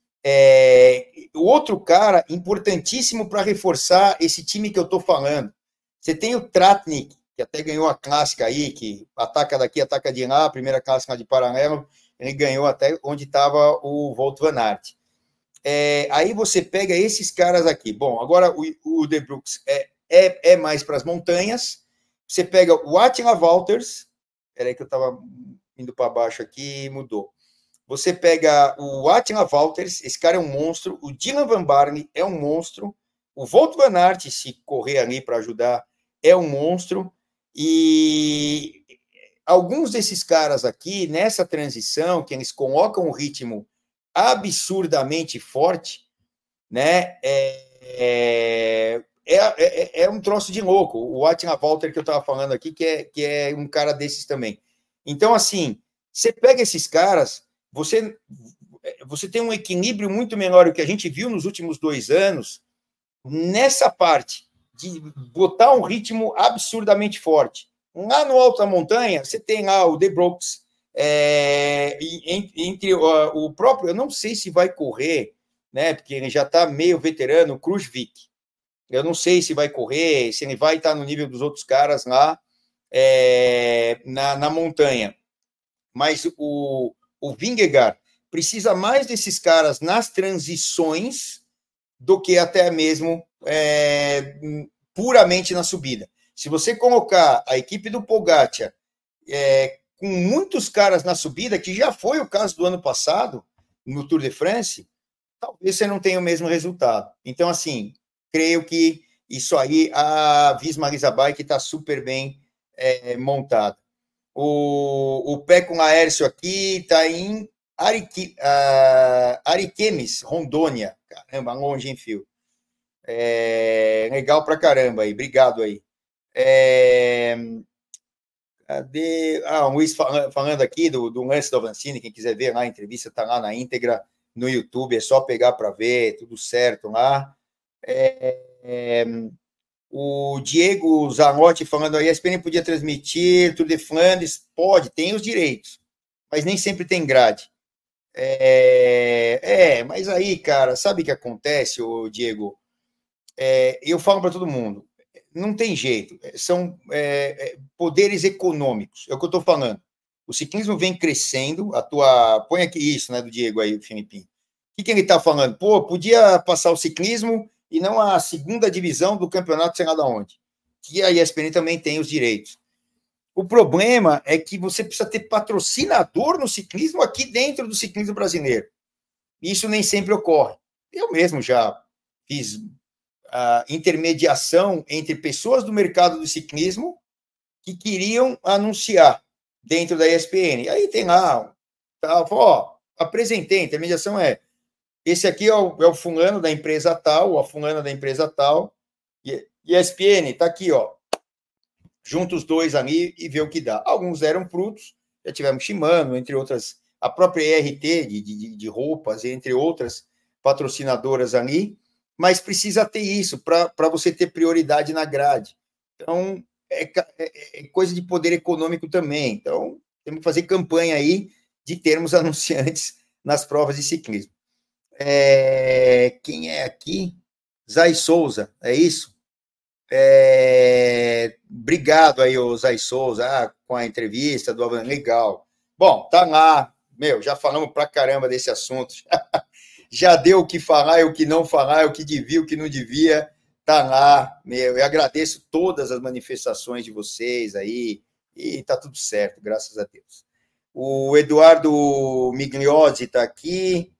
É, o outro cara importantíssimo para reforçar esse time que eu estou falando. Você tem o Tratnik, que até ganhou a clássica aí, que ataca daqui, ataca de lá, a primeira clássica de paralelo, ele ganhou até onde estava o Wout van Aert. É, aí você pega esses caras aqui. Bom, agora o, o De Brooks é, é, é mais para as montanhas. Você pega o Attila Valters, peraí que eu estava indo para baixo aqui e mudou. Você pega o Attila Valters, esse cara é um monstro, o Dylan Van Barney é um monstro, o Wout van Aert, se correr ali para ajudar, é um monstro, e alguns desses caras aqui, nessa transição, que eles colocam um ritmo absurdamente forte, né, é, é, é, é, é um troço de louco. O Attila Walter que eu estava falando aqui, que é, que é um cara desses também. Então, assim, você pega esses caras, você, você tem um equilíbrio muito menor do que a gente viu nos últimos dois anos, nessa parte de botar um ritmo absurdamente forte. Lá no alto da montanha, você tem lá o De Brooks, é, entre uh, o próprio, eu não sei se vai correr, né, porque ele já está meio veterano, o Kruijswijk. Eu não sei se vai correr, se ele vai estar no nível dos outros caras lá é, na, na montanha. Mas o, o Vingegaard precisa mais desses caras nas transições do que até mesmo é, puramente na subida. Se você colocar a equipe do Pogacar é, com muitos caras na subida, que já foi o caso do ano passado, no Tour de France, talvez você não tenha o mesmo resultado. Então, assim, creio que isso aí, a Visma Bike está super bem é, montada. O, o Pecco Laércio aqui está em Arique, uh, Ariquemes, Rondônia. Caramba, longe, hein, Fio? É, legal pra caramba aí, obrigado aí. É, cadê? Ah, o Luiz falando aqui do, do lance do Avancini, quem quiser ver lá a entrevista, está lá na íntegra no YouTube, é só pegar para ver, tudo certo lá. É, é, o Diego Zanotti falando aí, a E S P N podia transmitir Tour de Flandres? Pode, tem os direitos, mas nem sempre tem grade. É, é mas aí, cara, sabe o que acontece, ô Diego? É, eu falo para todo mundo, não tem jeito, são é, poderes econômicos, é o que eu estou falando. O ciclismo vem crescendo, a tua... Põe aqui isso, né, do Diego aí, o Filipinho. O que, que ele está falando? Pô, podia passar o ciclismo e não a segunda divisão do campeonato, sei lá de onde. Que a E S P N também tem os direitos. O problema é que você precisa ter patrocinador no ciclismo aqui dentro do ciclismo brasileiro. Isso nem sempre ocorre. Eu mesmo já fiz a intermediação entre pessoas do mercado do ciclismo que queriam anunciar dentro da E S P N. Aí tem lá, tá, ó, apresentei, a intermediação é, esse aqui é o, é o fulano da empresa tal, a fulana da empresa tal, e E S P N, tá aqui, ó, junta os dois ali e vê o que dá. Alguns deram frutos, já tivemos Shimano, entre outras, a própria E R T de, de, de roupas, entre outras patrocinadoras ali, mas precisa ter isso para você ter prioridade na grade. Então, é, é, é coisa de poder econômico também. Então, temos que fazer campanha aí de termos anunciantes nas provas de ciclismo. É, quem é aqui? Zay Souza, é isso? É, obrigado aí, o Zay Souza, ah, com a entrevista do Avan, legal. Bom, tá lá, meu, já falamos pra caramba desse assunto. Já deu o que falar e o que não falar, o que devia, o que não devia, tá lá, meu, eu agradeço todas as manifestações de vocês aí, e tá tudo certo, graças a Deus. O Eduardo Migliozzi tá aqui,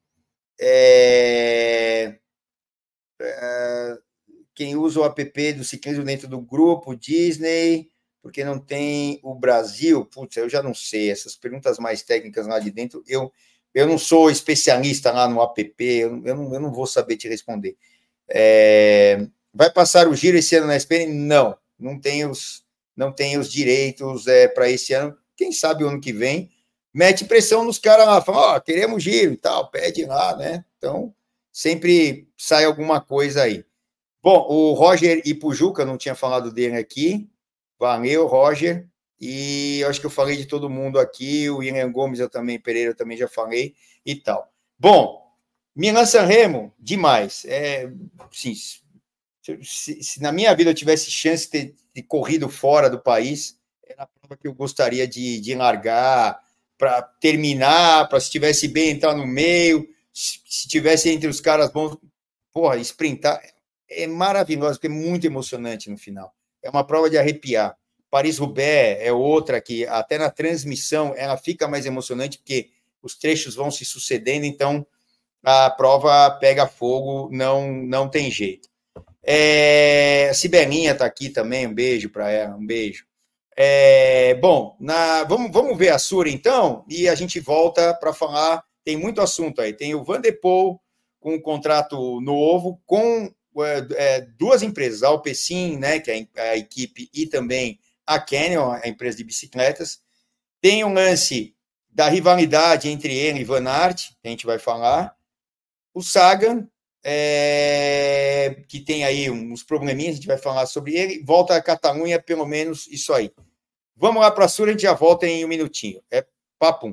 é, é, quem usa o app do ciclismo dentro do grupo, Disney, porque não tem o Brasil, putz, eu já não sei, essas perguntas mais técnicas lá de dentro, eu Eu não sou especialista lá no app, eu, eu, não, eu não vou saber te responder. É, vai passar o giro esse ano na E S P N? Não, não tem os, não tem os direitos é, para esse ano. Quem sabe o ano que vem, mete pressão nos caras lá, fala, ó, oh, queremos giro e tal, pede lá, né? Então, sempre sai alguma coisa aí. Bom, o Roger Ipujuca, não tinha falado dele aqui. Valeu, Roger. E eu acho que eu falei de todo mundo aqui, o William Gomes eu também, Pereira eu também já falei e tal. Bom, Milan-San Remo, demais. É, sim, se, se, se na minha vida eu tivesse chance de ter de corrido fora do país, era a prova que eu gostaria de, de largar, para terminar, para se estivesse bem entrar no meio, se estivesse entre os caras bons, porra, sprintar. É maravilhoso, porque é muito emocionante no final. É uma prova de arrepiar. Paris-Roubaix é outra que, até na transmissão, ela fica mais emocionante, porque os trechos vão se sucedendo, então a prova pega fogo, não, não tem jeito. É, a Sibelinha está aqui também, um beijo para ela, um beijo. É, bom, na, vamos, vamos ver a Sura, então, e a gente volta para falar, tem muito assunto aí, tem o Van der Poel com um contrato novo, com é, duas empresas, a Alpecin, né, que é a equipe, e também a Canyon, a empresa de bicicletas. Tem um lance da rivalidade entre ele e Van Aert, que a gente vai falar. O Sagan, é, que tem aí uns probleminhas, a gente vai falar sobre ele. Volta a Catalunha, pelo menos isso aí. Vamos lá para a Sura, a gente já volta em um minutinho. É papum.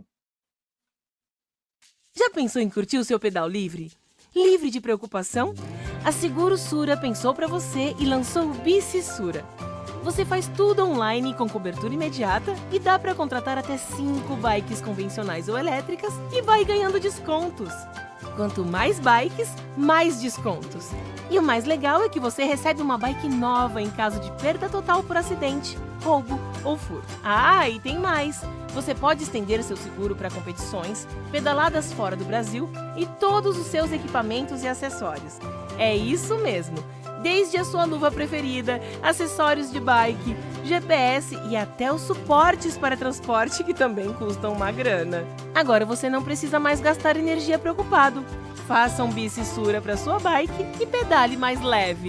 Já pensou em curtir o seu pedal livre? Livre de preocupação? A Seguro Sura pensou para você e lançou o Bici Sura. Você faz tudo online com cobertura imediata e dá para contratar até cinco bikes convencionais ou elétricas e vai ganhando descontos. Quanto mais bikes, mais descontos. E o mais legal é que você recebe uma bike nova em caso de perda total por acidente, roubo ou furto. Ah, e tem mais! Você pode estender seu seguro para competições, pedaladas fora do Brasil e todos os seus equipamentos e acessórios. É isso mesmo! Desde a sua luva preferida, acessórios de bike, G P S e até os suportes para transporte que também custam uma grana. Agora você não precisa mais gastar energia preocupado. Faça um Bici Sura para sua bike e pedale mais leve.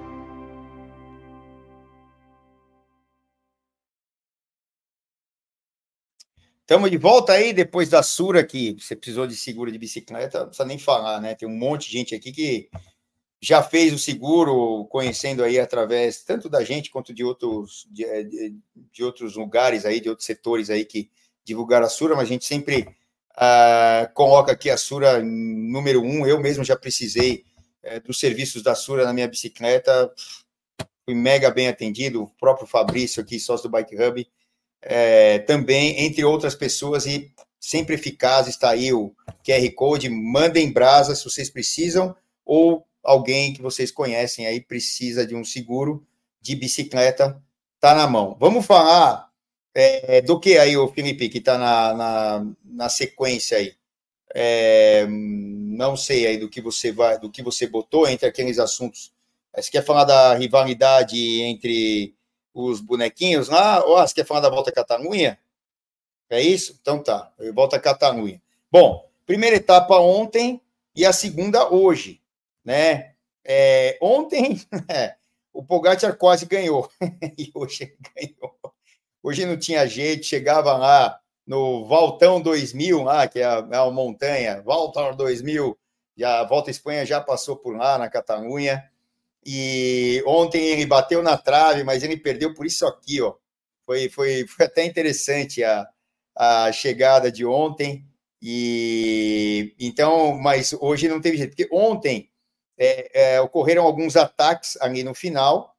Estamos de volta aí, depois da Sura, que você precisou de seguro de bicicleta, não precisa nem falar, né? Tem um monte de gente aqui que já fez o seguro, conhecendo aí através tanto da gente quanto de outros, de, de, de outros lugares aí, de outros setores aí que divulgaram a Sura, mas a gente sempre uh, coloca aqui a Sura número um. Eu mesmo já precisei uh, dos serviços da Sura na minha bicicleta, fui mega bem atendido, o próprio Fabrício aqui, sócio do Bike Hub, é, também, entre outras pessoas, e sempre eficaz. Está aí o Q R Code, mandem brasa se vocês precisam, ou alguém que vocês conhecem aí precisa de um seguro de bicicleta, tá na mão. Vamos falar é, do que aí, o Felipe, que está na, na, na sequência aí. É, não sei aí do que você vai, do que você botou entre aqueles assuntos. Você quer falar da rivalidade entre os bonequinhos lá, ou você quer falar da Volta a Catalunha? É isso? Então tá, Volta a Catalunha. Bom, primeira etapa ontem e a segunda hoje, né? É, ontem é, o Pogacar quase ganhou, e hoje ele ganhou. Hoje não tinha jeito, chegava lá no Valtão dois mil, lá, que é a, é a montanha, Valtão dois mil, e a Volta à Espanha já passou por lá, na Catalunha. E ontem ele bateu na trave, mas ele perdeu por isso aqui, ó. Foi, foi, foi até interessante a, a chegada de ontem. E então, mas hoje não teve jeito, porque ontem é, é, ocorreram alguns ataques ali no final,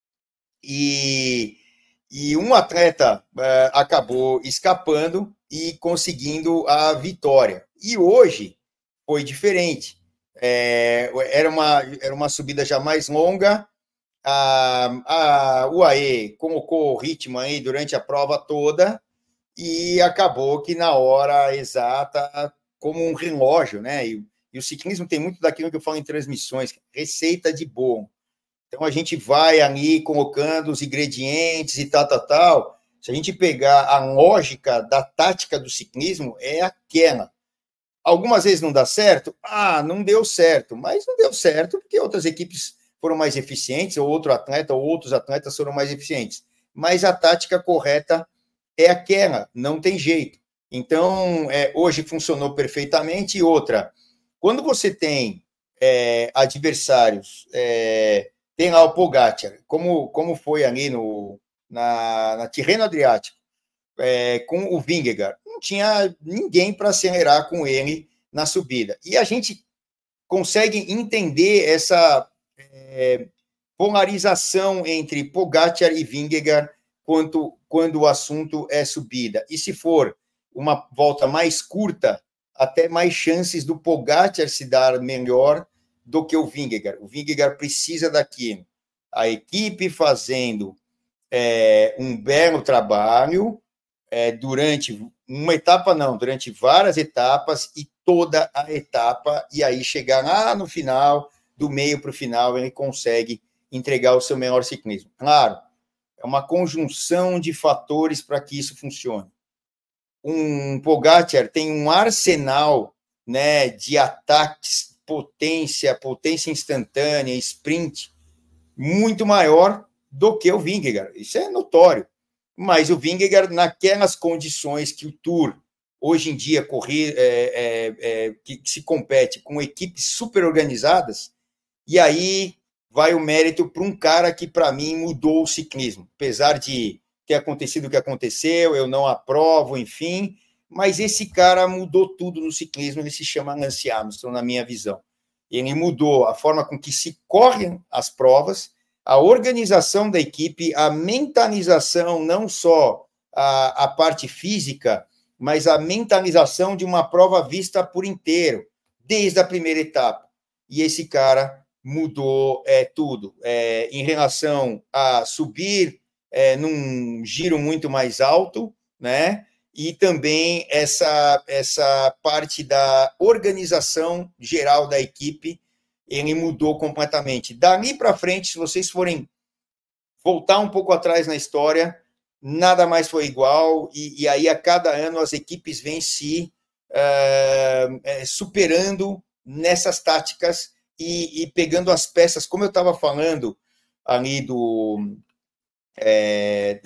e, e um atleta é, acabou escapando e conseguindo a vitória. E hoje foi diferente. É, era, uma, era uma subida já mais longa, a, a U A E colocou o ritmo aí durante a prova toda e acabou que na hora exata, como um relógio, né? E, e o ciclismo tem muito daquilo que eu falo em transmissões, receita de bolo. Então a gente vai ali colocando os ingredientes e tal, tal, tal. Se a gente pegar a lógica da tática do ciclismo, é aquela. Algumas vezes não dá certo? Ah, não deu certo, mas não deu certo porque outras equipes foram mais eficientes, ou outro atleta, ou outros atletas foram mais eficientes. Mas a tática correta é aquela, não tem jeito. Então, é, hoje funcionou perfeitamente. E outra, quando você tem é, adversários, é, tem lá o Pogacar, como, como foi ali no, na, na Tirreno Adriático, É, com o Vingegaard, não tinha ninguém para acelerar com ele na subida. E a gente consegue entender essa é, polarização entre Pogacar e Vingegaard quanto, quando o assunto é subida. E se for uma volta mais curta, até mais chances do Pogacar se dar melhor do que o Vingegaard. O Vingegaard precisa daquilo. A equipe fazendo é, um belo trabalho, É, durante uma etapa, não, durante várias etapas e toda a etapa, e aí chegar lá no final, do meio para o final, ele consegue entregar o seu melhor ciclismo. Claro, é uma conjunção de fatores para que isso funcione. Um Pogacar tem um arsenal, né, de ataques potência, potência instantânea, sprint, muito maior do que o Vingegaard. Isso é notório. Mas o Vingegaard, naquelas condições que o Tour, hoje em dia, correr, é, é, é, que se compete com equipes super organizadas, e aí vai o mérito para um cara que, para mim, mudou o ciclismo. Apesar de ter acontecido o que aconteceu, eu não aprovo, enfim, mas esse cara mudou tudo no ciclismo, ele se chama Lance Armstrong, na minha visão. Ele mudou a forma com que se correm as provas, a organização da equipe, a mentalização, não só a, a parte física, mas a mentalização de uma prova vista por inteiro, desde a primeira etapa. E esse cara mudou é, tudo. É, em relação a subir é, num giro muito mais alto, né? E também essa, essa parte da organização geral da equipe, ele mudou completamente. Dali para frente, se vocês forem voltar um pouco atrás na história, nada mais foi igual, e, e aí a cada ano as equipes vêm se uh, é, superando nessas táticas e, e pegando as peças, como eu estava falando ali do, é,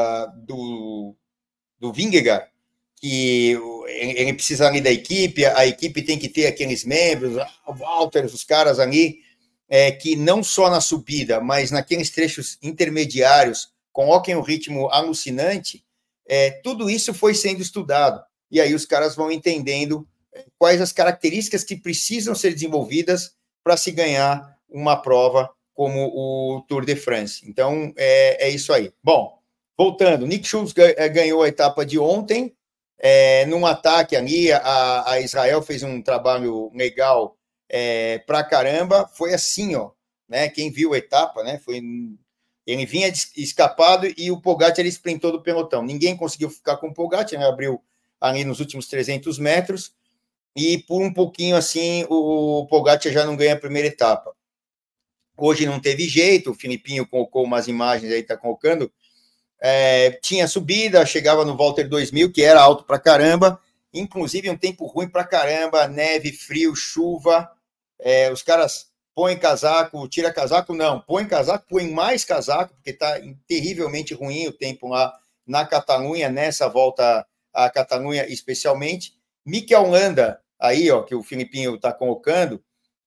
do, do Vingegaard, que ele precisa ali da equipe, a equipe tem que ter aqueles membros, o Walter, os caras ali, é, que não só na subida, mas naqueles trechos intermediários, coloquem um ritmo alucinante, é, tudo isso foi sendo estudado. E aí os caras vão entendendo quais as características que precisam ser desenvolvidas para se ganhar uma prova como o Tour de France. Então, é, é isso aí. Bom, voltando, Nick Schultz ganhou a etapa de ontem, é, num ataque ali, a, a Israel fez um trabalho legal é, pra caramba, foi assim, ó, né, quem viu a etapa, né, foi, ele vinha escapado e o Pogacar ele sprintou do pelotão, ninguém conseguiu ficar com o Pogacar, ele abriu ali nos últimos trezentos metros, e por um pouquinho assim, o Pogacar já não ganha a primeira etapa. Hoje não teve jeito, o Filipinho colocou umas imagens aí, tá colocando, É, tinha subida, chegava no Walter dois mil, que era alto pra caramba, inclusive um tempo ruim pra caramba, neve, frio, chuva, é, os caras põem casaco, tira casaco, não, põe casaco, põe mais casaco, porque tá terrivelmente ruim o tempo lá na Catalunha, nessa volta à Catalunha especialmente. Mikel Landa, aí, ó, que o Filipinho tá colocando,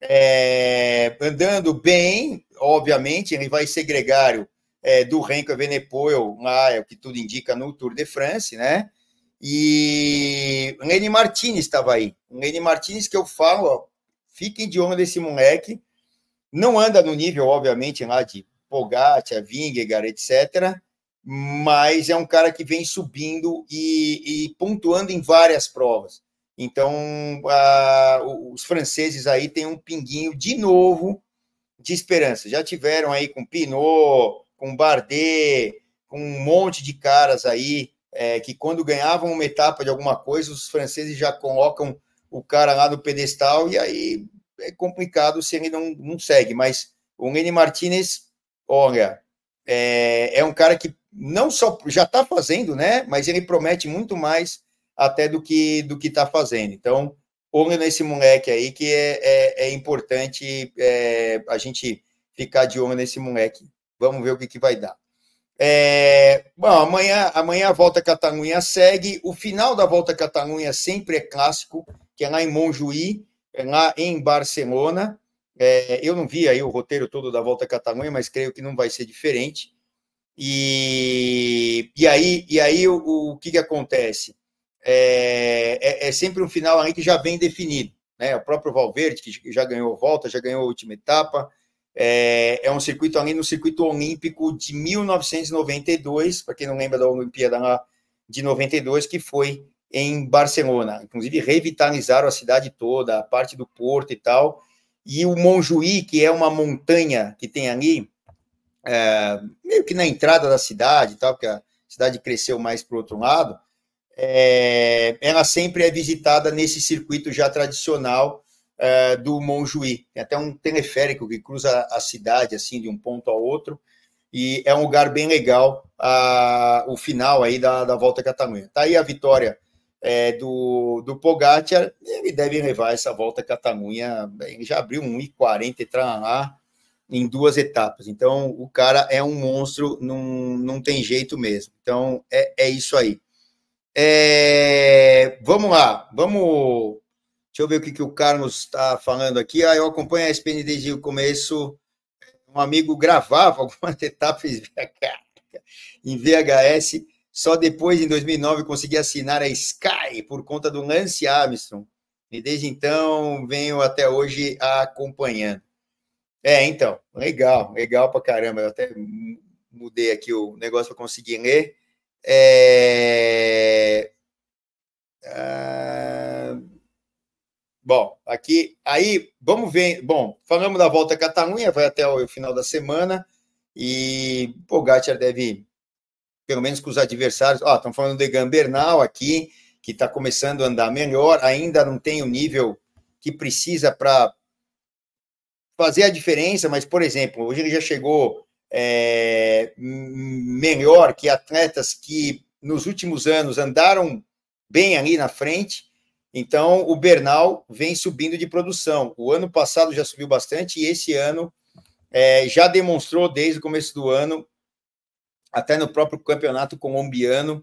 é, andando bem, obviamente, ele vai ser gregário É, do Renko Evenepoel, lá é o que tudo indica no Tour de France, né? E Lenny Martinez estava aí. Lenny Martinez, que eu falo, ó, fiquem de olho desse moleque. Não anda no nível, obviamente, lá de Pogacar, Vingegaard, etcétera. Mas é um cara que vem subindo e, e pontuando em várias provas. Então, a, os franceses aí têm um pinguinho de novo de esperança. Já tiveram aí com Pinot, com Bardet, com um monte de caras aí, é, que quando ganhavam uma etapa de alguma coisa, os franceses já colocam o cara lá no pedestal, e aí é complicado se ele não, não segue. Mas o Lenny Martinez, olha, é, é um cara que não só já está fazendo, né? Mas ele promete muito mais até do que do que está fazendo. Então, olha nesse moleque aí, que é, é, é importante é, a gente ficar de olho nesse moleque. Vamos ver o que, que vai dar. É, bom, amanhã, amanhã a Volta à Catalunha segue. O final da Volta à Catalunha sempre é clássico, que é lá em Montjuïc, é lá em Barcelona. É, eu não vi aí o roteiro todo da Volta à Catalunha, mas creio que não vai ser diferente. E, e aí, e aí o, o que, que acontece? É, é, é sempre um final aí que já vem definido, né? O próprio Valverde, que já ganhou a volta, já ganhou a última etapa. É, é um circuito ali no circuito olímpico de mil novecentos e noventa e dois, para quem não lembra da Olimpíada lá de noventa e dois, que foi em Barcelona. Inclusive, revitalizaram a cidade toda, a parte do porto e tal. E o Montjuïc, que é uma montanha que tem ali, é, meio que na entrada da cidade e tal, porque a cidade cresceu mais para o outro lado, é, ela sempre é visitada nesse circuito já tradicional é, do Montjuïc. Tem até um teleférico que cruza a cidade, assim, de um ponto ao outro, e é um lugar bem legal, a, o final aí da, da Volta à Catalunha. Tá aí a vitória é, do, do Pogacar, ele deve levar essa volta à Catalunha, ele já abriu um e quarenta e lá em duas etapas, então o cara é um monstro, não, não tem jeito mesmo, então é, é isso aí. É, vamos lá, vamos, deixa eu ver o que, que o Carlos está falando aqui. Ah, eu acompanho a S P N desde o começo, um amigo gravava algumas etapas em V H S, só depois, em dois mil e nove, consegui assinar a Sky por conta do Lance Armstrong. E desde então, venho até hoje acompanhando. É, então, legal, legal pra caramba. Eu até mudei aqui o negócio para conseguir ler. É... Ah... Bom, aqui, aí, vamos ver. Bom, falamos da volta à Catalunha, vai até o final da semana. E Pogacar deve, pelo menos com os adversários, ó, estão falando de Egan Bernal aqui, que está começando a andar melhor, ainda não tem o nível que precisa para fazer a diferença, mas, por exemplo, hoje ele já chegou é, melhor que atletas que nos últimos anos andaram bem ali na frente. Então, o Bernal vem subindo de produção. O ano passado já subiu bastante e esse ano é, já demonstrou desde o começo do ano, até no próprio campeonato colombiano,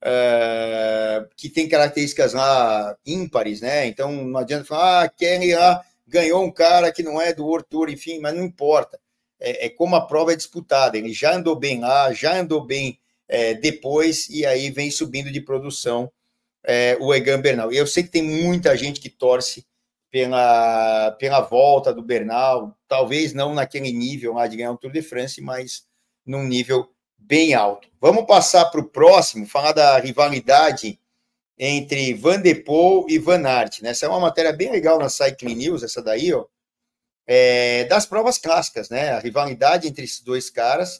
uh, que tem características lá ímpares, né? Então não adianta falar, ah, Kelly lá ganhou um cara que não é do World Tour, enfim, mas não importa. É, é como a prova é disputada. Ele já andou bem lá, já andou bem é, depois, e aí vem subindo de produção é, o Egan Bernal. E eu sei que tem muita gente que torce pela, pela volta do Bernal, talvez não naquele nível lá de ganhar o Tour de France, mas num nível bem alto. Vamos passar para o próximo, falar da rivalidade entre Van de Poel e Van Aert. Né? Essa é uma matéria bem legal na Cycling News, essa daí, ó, é, das provas clássicas, né? A rivalidade entre esses dois caras,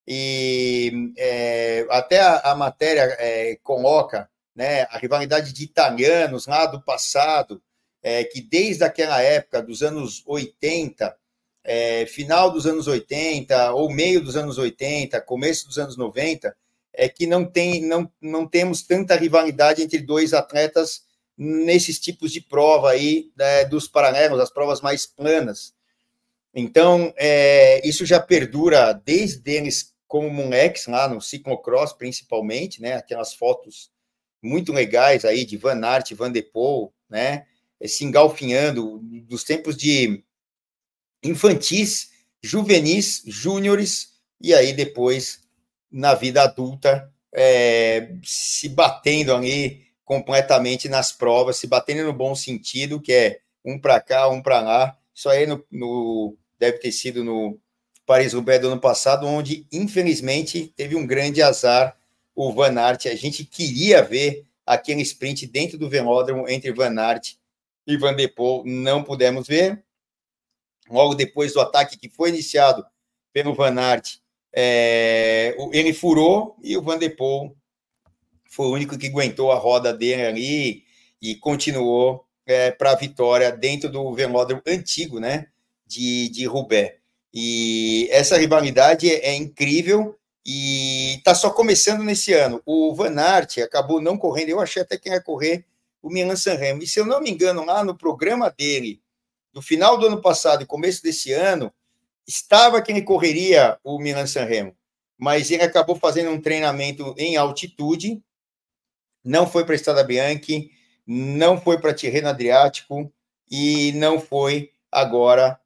e é, até a, a matéria é, coloca, né, a rivalidade de italianos lá do passado, é, que desde aquela época, dos anos oitenta, É, final dos anos oitenta, ou meio dos anos oitenta, começo dos anos noventa, é que não, tem, não, não temos tanta rivalidade entre dois atletas nesses tipos de prova aí, né, dos paralelos, as provas mais planas. Então, é, isso já perdura desde eles como moleques, lá no ciclocross, principalmente, né, aquelas fotos muito legais aí de Van Aert, Van de Poel, né, se engalfinhando dos tempos de infantis, juvenis, júniores, e aí depois, na vida adulta, é, se batendo ali completamente nas provas, se batendo no bom sentido, que é um para cá, um para lá. Isso aí no, no, deve ter sido no Paris-Roubaix do ano passado, onde, infelizmente, teve um grande azar o Van Aert. A gente queria ver aquele sprint dentro do velódromo entre Van Aert e Van de Poel, não pudemos ver. Logo depois do ataque que foi iniciado pelo Van Aert, é, ele furou e o Van de Poel foi o único que aguentou a roda dele ali e continuou é, para a vitória dentro do velódromo antigo, né, de, de Roubaix. E essa rivalidade é, é incrível e está só começando nesse ano. O Van Aert acabou não correndo, eu achei até que ia correr o Milan-San Remo. E se eu não me engano, lá no programa dele, no final do ano passado e começo desse ano, estava que ele correria o Milan-San Remo, mas ele acabou fazendo um treinamento em altitude, não foi para a Strada Bianchi, não foi para Tirreno Adriático e não foi agora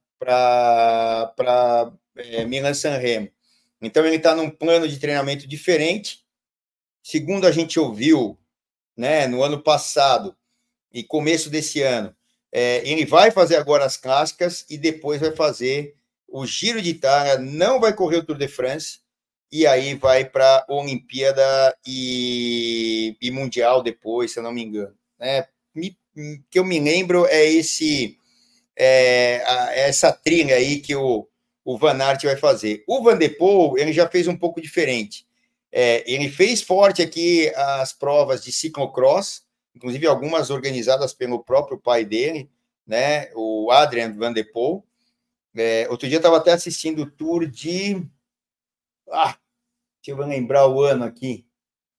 para é, Milan-San Remo. Então ele está num plano de treinamento diferente. Segundo a gente ouviu, né, no ano passado e começo desse ano, É, ele vai fazer agora as clássicas e depois vai fazer o Giro de Itália, não vai correr o Tour de France, e aí vai para a Olimpíada e, e Mundial depois, se eu não me engano. Né? Me, que eu me lembro é, esse, é a, essa trilha aí que o, o Van Aert vai fazer. O Van de Poel, ele já fez um pouco diferente. É, ele fez forte aqui as provas de ciclocross, inclusive algumas organizadas pelo próprio pai dele, né, o Adrian Van de Poel. É, outro dia eu estava até assistindo o Tour de... Ah, deixa eu lembrar o ano aqui.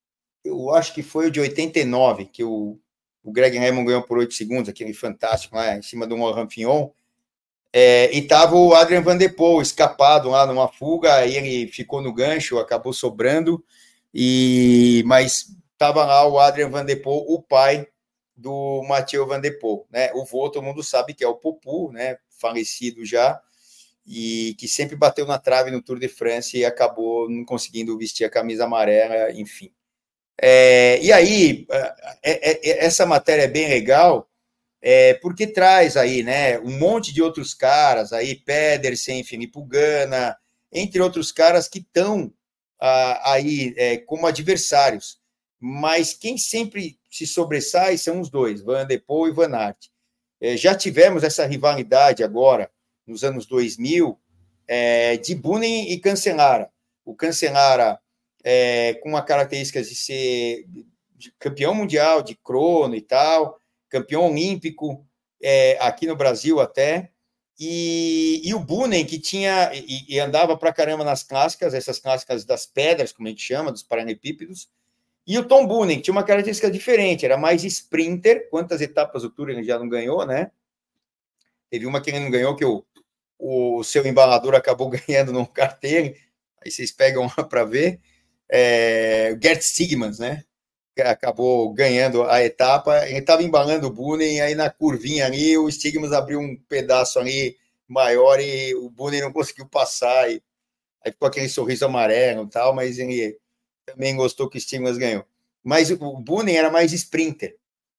eu acho que foi o de oitenta e nove, que o, o Greg Hammond ganhou por oito segundos, aquele fantástico lá em cima do Moran Fignon, é, e estava o Adrian Van der Poel escapado lá numa fuga, aí ele ficou no gancho, acabou sobrando, e, mas estava lá o Adrian Van der Poel, o pai do Mathieu Van der Poel, né? O vô, todo mundo sabe que é o Popu, né? Falecido já, e que sempre bateu na trave no Tour de France e acabou não conseguindo vestir a camisa amarela, enfim. É, e aí, é, é, essa matéria é bem legal, é, porque traz aí, né, um monte de outros caras, aí Pedersen, Filippo Ganna, entre outros caras que estão ah, aí é, como adversários, mas quem sempre se sobressai são os dois, Van der Poel e Van Aert. É, já tivemos essa rivalidade agora, nos anos dois mil, é, de Boonen e Cancellara. O Cancellara, é, com a característica de ser campeão mundial de crono e tal, campeão olímpico, é, aqui no Brasil até, e, e o Boonen, que tinha, e, e andava pra caramba nas clássicas, essas clássicas das pedras, como a gente chama, dos paralelepípedos, e o Tom Boonen, que tinha uma característica diferente, era mais sprinter. Quantas etapas o Tour ele já não ganhou, né? Teve uma que ele não ganhou, que o, o seu embalador acabou ganhando no carteiro, aí vocês pegam lá para ver, é, o Gert Stigmans, né? Acabou ganhando a etapa, ele estava embalando o Boonen, e aí na curvinha ali, o Stigmans abriu um pedaço ali maior e o Boonen não conseguiu passar, e aí ficou aquele sorriso amarelo e tal, mas ele também gostou que o Stigmans ganhou. Mas o Boonen era mais sprinter,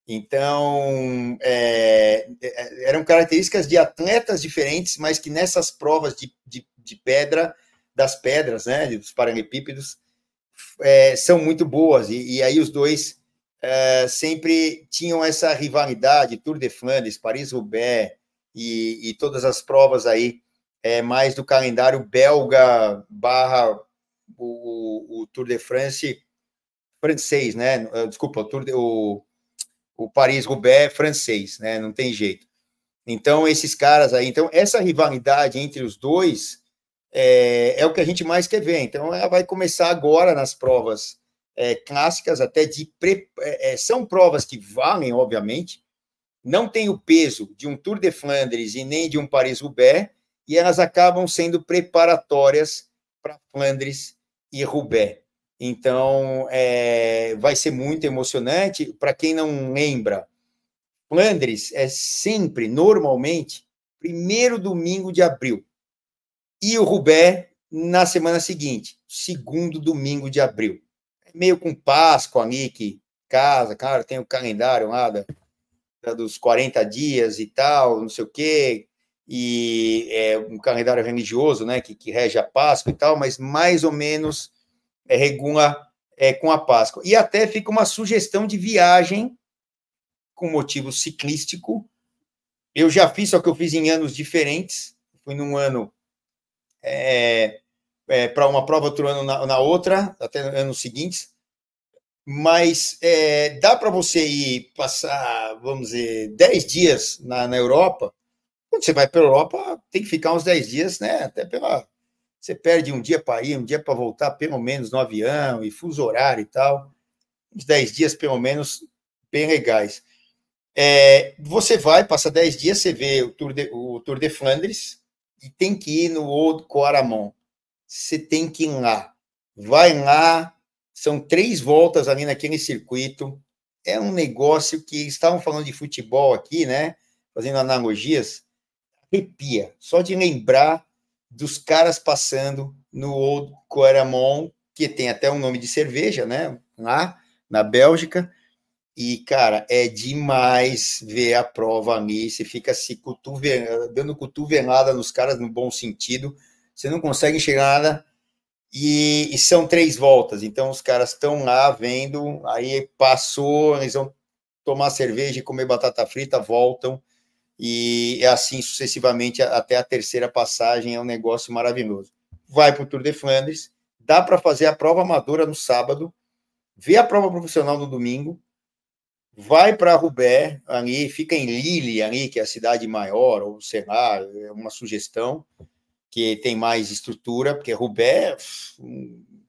então é, eram características de atletas diferentes, mas que nessas provas de, de, de pedra, das pedras, né, dos paralelepípedos, É, são muito boas, e, e aí os dois é, sempre tinham essa rivalidade, Tour de Flandres, Paris-Roubaix e, e todas as provas aí, é, mais do calendário belga barra o, o Tour de France francês, né? Desculpa, o, Tour de, o, o Paris-Roubaix francês, né? Não tem jeito. Então, esses caras aí, então, essa rivalidade entre os dois É, é o que a gente mais quer ver. Então, ela vai começar agora nas provas é, clássicas, até de pre... é, são provas que valem, obviamente, não tem o peso de um Tour de Flandres e nem de um Paris-Roubaix, e elas acabam sendo preparatórias para Flandres e Roubaix. Então, é, vai ser muito emocionante. Para quem não lembra, Flandres é sempre, normalmente, primeiro domingo de abril. E o Roubaix na semana seguinte, segundo domingo de abril. Meio com Páscoa ali, que casa, cara, tem o calendário lá da, da, dos quarenta dias e tal, não sei o quê, e é um calendário religioso, né, que, que rege a Páscoa e tal, mas mais ou menos é, regula é, com a Páscoa. E até fica uma sugestão de viagem com motivo ciclístico. Eu já fiz, só que eu fiz em anos diferentes. Fui num ano É, é, para uma prova, outro ano na, na outra, até anos seguintes, mas é, dá para você ir passar, vamos dizer, dez dias na, na Europa. Quando você vai para a Europa, tem que ficar uns dez dias, né? Até pela. Você perde um dia para ir, um dia para voltar, pelo menos no avião, e fuso horário e tal. Uns dez dias, pelo menos, bem legais. É, você vai, passa dez dias, você vê o Tour de, o Tour de Flandres, e tem que ir no Old Quaramont. Você tem que ir lá. Vai lá, são três voltas ali naquele circuito. É um negócio que estavam falando de futebol aqui, né? Fazendo analogias, arrepia. Só de lembrar dos caras passando no Old Quaramont, que tem até um nome de cerveja, né? Lá na Bélgica. E, cara, é demais ver a prova ali. Você fica se cotovelando, dando cotovelada nos caras no bom sentido. Você não consegue enxergar nada. E, e são três voltas. Então, os caras estão lá vendo. Aí passou, eles vão tomar cerveja e comer batata frita, voltam. E é assim sucessivamente até a terceira passagem. É um negócio maravilhoso. Vai para o Tour de Flandres. Dá para fazer a prova amadora no sábado. Ver a prova profissional no domingo. Vai para Roubaix, ali, fica em Lille, ali, que é a cidade maior, ou sei lá, é uma sugestão, que tem mais estrutura, porque Roubaix, um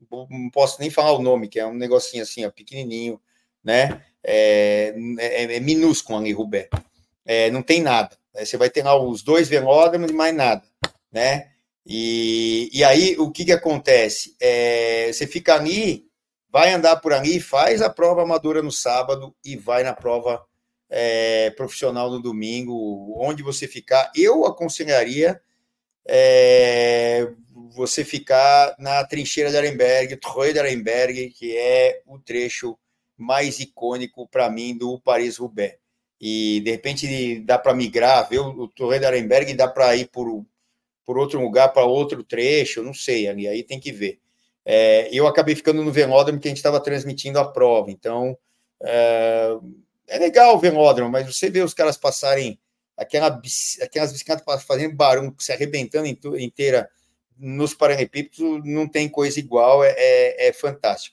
não posso nem falar o nome, que é um negocinho assim, ó, pequenininho, né? É, é, é minúsculo ali, Roubaix. É, não tem nada. Você vai ter lá os dois velódromos e mais nada, né? E, e aí, o que que acontece? É, você fica ali, vai andar por ali, faz a prova amadora no sábado e vai na prova é, profissional no domingo, onde você ficar. Eu aconselharia é, você ficar na trincheira de Arenberg, Treu de Arenberg, que é o trecho mais icônico para mim do Paris-Roubaix. E, de repente, dá para migrar, ver o, o Treu de Arenberg, dá para ir por, por outro lugar, para outro trecho, não sei, ali, aí tem que ver. É, eu acabei ficando no velódromo que a gente estava transmitindo a prova, então é, é legal o velódromo, mas você vê os caras passarem aquela, aquelas bicicletas fazendo barulho, se arrebentando inteira nos paralelepípedos, não tem coisa igual, é, é, é fantástico.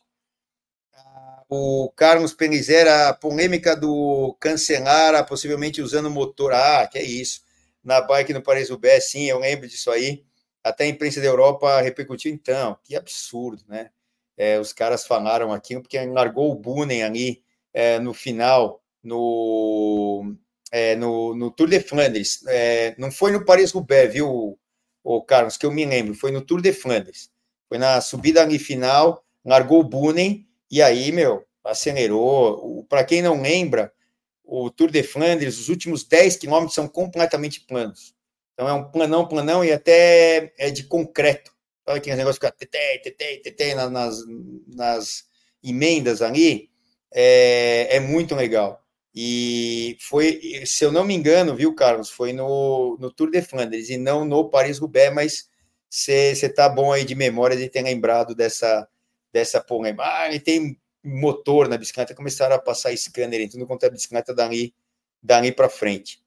O Carlos Penizera, a polêmica do cancelar, possivelmente usando motor, ah, que é isso, na bike no Paris-Roubaix, sim, eu lembro disso aí, até a imprensa da Europa repercutiu, então, que absurdo, né? É, os caras falaram aqui, porque largou o Boonen ali é, no final, no, é, no, no Tour de Flandres, é, não foi no Paris-Roubaix, viu, o Carlos, que eu me lembro, foi no Tour de Flandres, foi na subida ali final, largou o Boonen, e aí, meu, acelerou. Para quem não lembra, o Tour de Flandres, os últimos dez quilômetros são completamente planos. Então, é um planão, planão e até é de concreto. Sabe aquele negócio que fica tetê, tetê, tetê nas, nas emendas ali? É, é muito legal. E foi, se eu não me engano, viu, Carlos, foi no, no Tour de Flandres e não no Paris-Roubaix, mas você está bom aí de memória de ter lembrado dessa, dessa polêmica. Ah, ele tem motor na bicicleta, começaram a passar scanner em tudo quanto é bicicleta dali, dali para frente.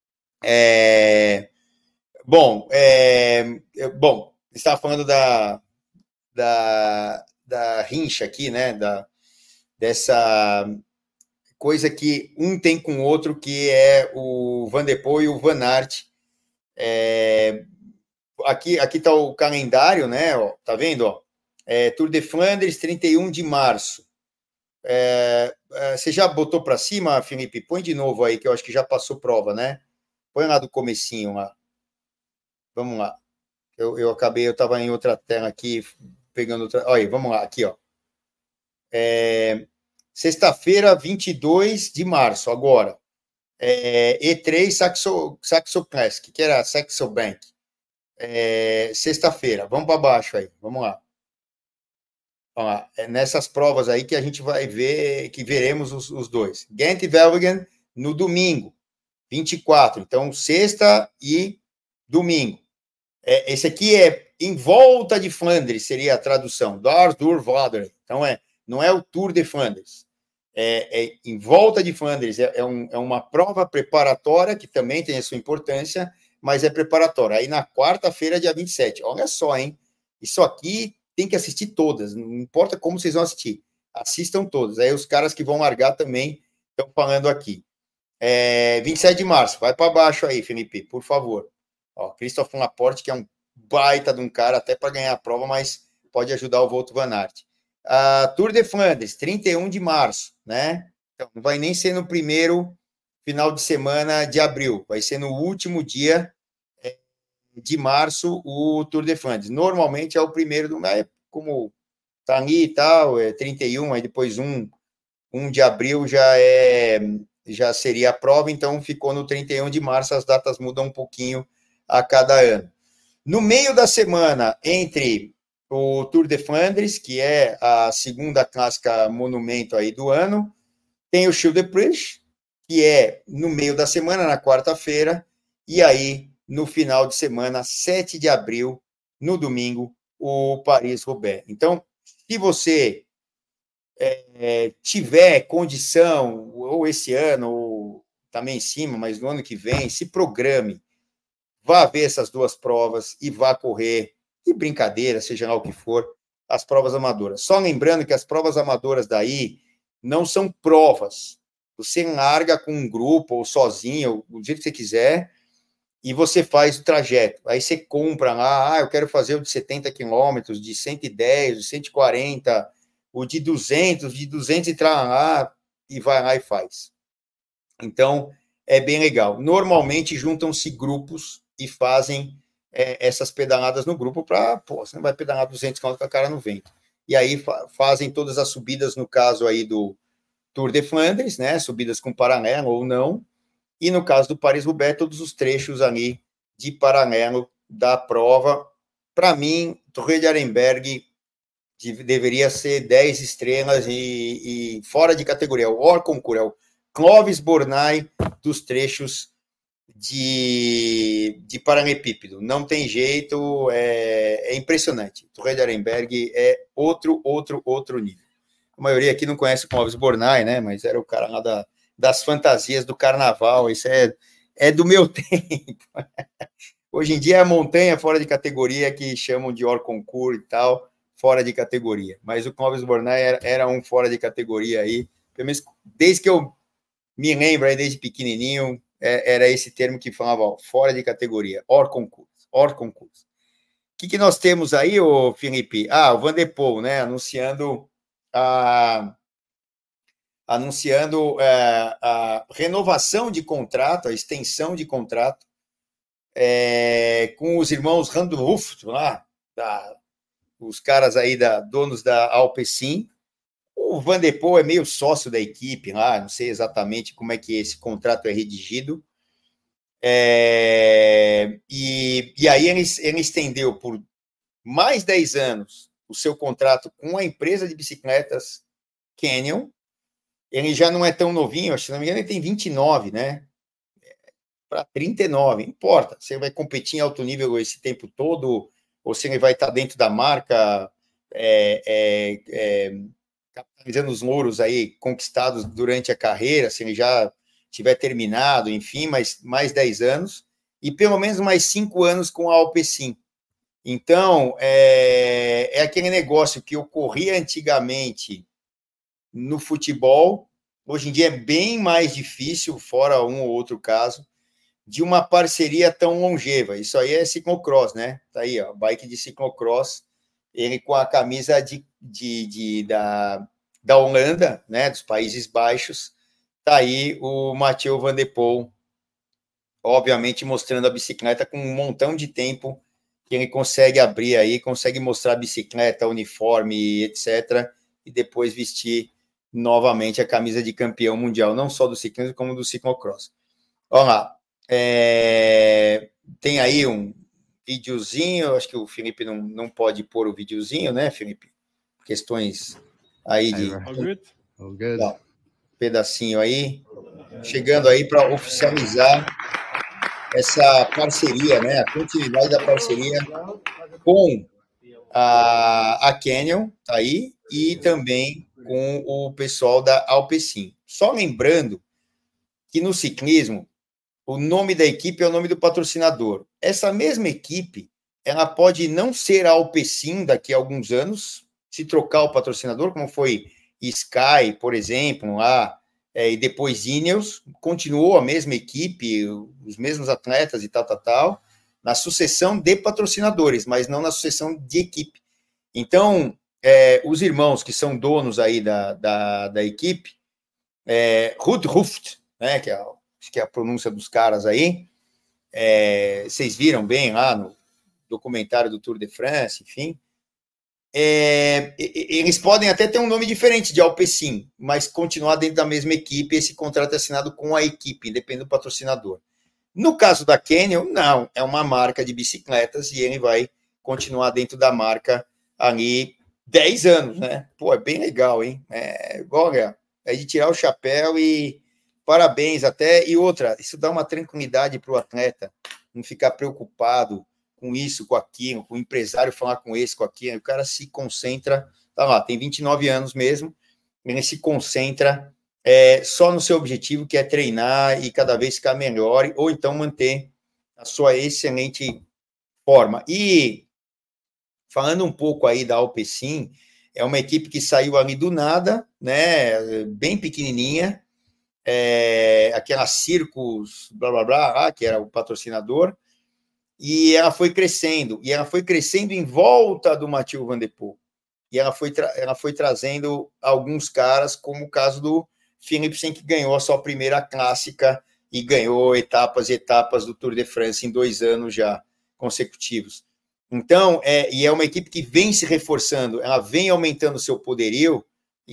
É, bom, é, bom, estava falando da, da, da rincha aqui, né, da, dessa coisa que um tem com o outro, que é o Van der Poel e o Van Aert. É, aqui aqui está o calendário, né, ó, tá vendo, ó? É, Tour de Flandres, trinta e um de março. É, é, você já botou para cima, Felipe? Põe de novo aí, que eu acho que já passou prova, né? Põe lá do comecinho lá. Vamos lá. Eu, eu acabei, eu estava em outra tela aqui, pegando outra. Olha aí, vamos lá, aqui, ó. É, sexta-feira, vinte e dois de março, agora. É, E três Saxo, Saxo Classic, que era Saxo Bank. É, sexta-feira, vamos para baixo aí, vamos lá. Ó, é nessas provas aí que a gente vai ver, que veremos os, os dois. Ghent e Velgen no domingo, vinte e quatro. Então, sexta e domingo. É, esse aqui é em volta de Flandres, seria a tradução. Dors door Vlaanderen. Então, é, não é o Tour de Flandres. É, é em volta de Flandres. É, é, um, é uma prova preparatória, que também tem a sua importância, mas é preparatória. Aí, na quarta-feira, dia vinte e sete. Olha só, hein? Isso aqui tem que assistir todas, não importa como vocês vão assistir, assistam todas. Aí os caras que vão largar também estão falando aqui. É, vinte e sete de março, vai para baixo aí, Felipe, por favor. Ó, Christophe Laporte, que é um baita de um cara, até para ganhar a prova, mas pode ajudar o Wout van Aert. A Tour de Flandres, trinta e um de março, né? Então, não vai nem ser no primeiro final de semana de abril, vai ser no último dia de março o Tour de Flandres. Normalmente é o primeiro do mês, como tá ali e tal, é trinta e um, aí depois um, um de abril já é já seria a prova, então ficou no trinta e um de março, as datas mudam um pouquinho a cada ano. No meio da semana, entre o Tour de Flandres, que é a segunda clássica monumento aí do ano, tem o Giro de Prix, que é no meio da semana, na quarta-feira, e aí no final de semana, sete de abril, no domingo, o Paris-Roubaix. Então, se você é, tiver condição, ou esse ano, ou também em cima, mas no ano que vem, se programe, vá ver essas duas provas e vá correr, e brincadeira, seja lá o que for, as provas amadoras. Só lembrando que as provas amadoras daí não são provas. Você larga com um grupo ou sozinho, do jeito que você quiser, e você faz o trajeto. Aí você compra lá, ah, eu quero fazer o de setenta quilômetros, de cento e dez, de cento e quarenta, o de duzentos, de duzentos e traz lá, e vai lá e faz. Então, é bem legal. Normalmente, juntam-se grupos e fazem é, essas pedaladas no grupo para, pô, você não vai pedalar duzentos quilômetros com a cara no vento. E aí fa- fazem todas as subidas, no caso aí do Tour de Flandres, né, subidas com paralelo ou não, e no caso do Paris-Roubaix, todos os trechos ali de paralelo da prova. Para mim, Torre de Arenberg deveria ser dez estrelas e, e fora de categoria. O Or Concur é o Clovis Bornai dos trechos de, de paralelepípedo. Não tem jeito, é, é impressionante. Torre de Arenberg é outro, outro, outro nível. A maioria aqui não conhece o Clovis Bornai, né? Mas era o cara lá da, das fantasias do carnaval. Isso é, é do meu tempo. Hoje em dia é a montanha fora de categoria que chamam de Or Concur e tal, fora de categoria. Mas o Clovis Bornai era, era um fora de categoria aí. Pelo menos desde que eu me lembro, aí, desde pequenininho, é, era esse termo que falava, ó, fora de categoria, Or Concur. Or Concur. O que, que nós temos aí, ô Felipe? Ah, o Van der Poel, né? Anunciando a, anunciando a, a renovação de contrato, a extensão de contrato é, com os irmãos Randulf, lá, da, os caras aí, da, donos da Alpecin. O Van der Poel é meio sócio da equipe lá, não sei exatamente como é que esse contrato é redigido. É, e, e aí ele, ele estendeu por mais dez anos o seu contrato com a empresa de bicicletas Canyon. Ele já não é tão novinho, acho que, se não me engano, ele tem vinte e nove, né? Para trinta e nove, não importa. Se ele vai competir em alto nível esse tempo todo, ou se ele vai estar dentro da marca, é, é, é, capitalizando os louros aí conquistados durante a carreira, se ele já tiver terminado, enfim, mais, mais dez anos, e pelo menos mais cinco anos com a Alpecin. Então, é, é aquele negócio que ocorria antigamente no futebol, hoje em dia é bem mais difícil, fora um ou outro caso, de uma parceria tão longeva. Isso aí é ciclocross, né? Tá aí, ó, bike de ciclocross, ele com a camisa de, de, de, da, da Holanda, né, dos Países Baixos, tá aí o Mathieu Van der Poel, obviamente mostrando a bicicleta com um montão de tempo que ele consegue abrir aí, consegue mostrar a bicicleta, uniforme, etcétera, e depois vestir novamente a camisa de campeão mundial, não só do ciclismo, como do ciclocross. Olha lá, é... tem aí um videozinho, acho que o Felipe não, não pode pôr o videozinho, né, Felipe? Questões aí de... All good? All good. Não, pedacinho aí, chegando aí para oficializar essa parceria, né, a continuidade da parceria com a, a Canyon, tá aí, e também com o pessoal da Alpecin. Só lembrando que no ciclismo, o nome da equipe é o nome do patrocinador. Essa mesma equipe, ela pode não ser a Alpecin daqui a alguns anos, se trocar o patrocinador, como foi Sky, por exemplo, lá, é, e depois Ineos, continuou a mesma equipe, os mesmos atletas e tal, tal, tal, na sucessão de patrocinadores, mas não na sucessão de equipe. Então, é, os irmãos que são donos aí da, da, da equipe, é, Rudruft, né, que é, a, que é a pronúncia dos caras aí, é, vocês viram bem lá no documentário do Tour de France, enfim, é, eles podem até ter um nome diferente de Alpecin, mas continuar dentro da mesma equipe, esse contrato é assinado com a equipe, independente do patrocinador. No caso da Canyon, não, é uma marca de bicicletas e ele vai continuar dentro da marca ali dez anos, né? Pô, é bem legal, hein? É, olha, é de tirar o chapéu e parabéns até. E outra, isso dá uma tranquilidade para o atleta, não ficar preocupado com isso, com aquilo, com o empresário falar com esse, com aquilo. O cara se concentra, tá lá, tem vinte e nove anos mesmo, ele se concentra é, só no seu objetivo, que é treinar e cada vez ficar melhor, ou então manter a sua excelente forma. E falando um pouco aí da Alpecin, é uma equipe que saiu ali do nada, né, bem pequenininha, é, aquela Circus, blá, blá, blá, que era o patrocinador, e ela foi crescendo, e ela foi crescendo em volta do Mathieu Van Der Poel, e ela foi, ela foi trazendo alguns caras, como o caso do Philipsen, que ganhou a sua primeira clássica, e ganhou etapas e etapas do Tour de France em dois anos já consecutivos. Então, é, e é uma equipe que vem se reforçando, ela vem aumentando o seu poderio,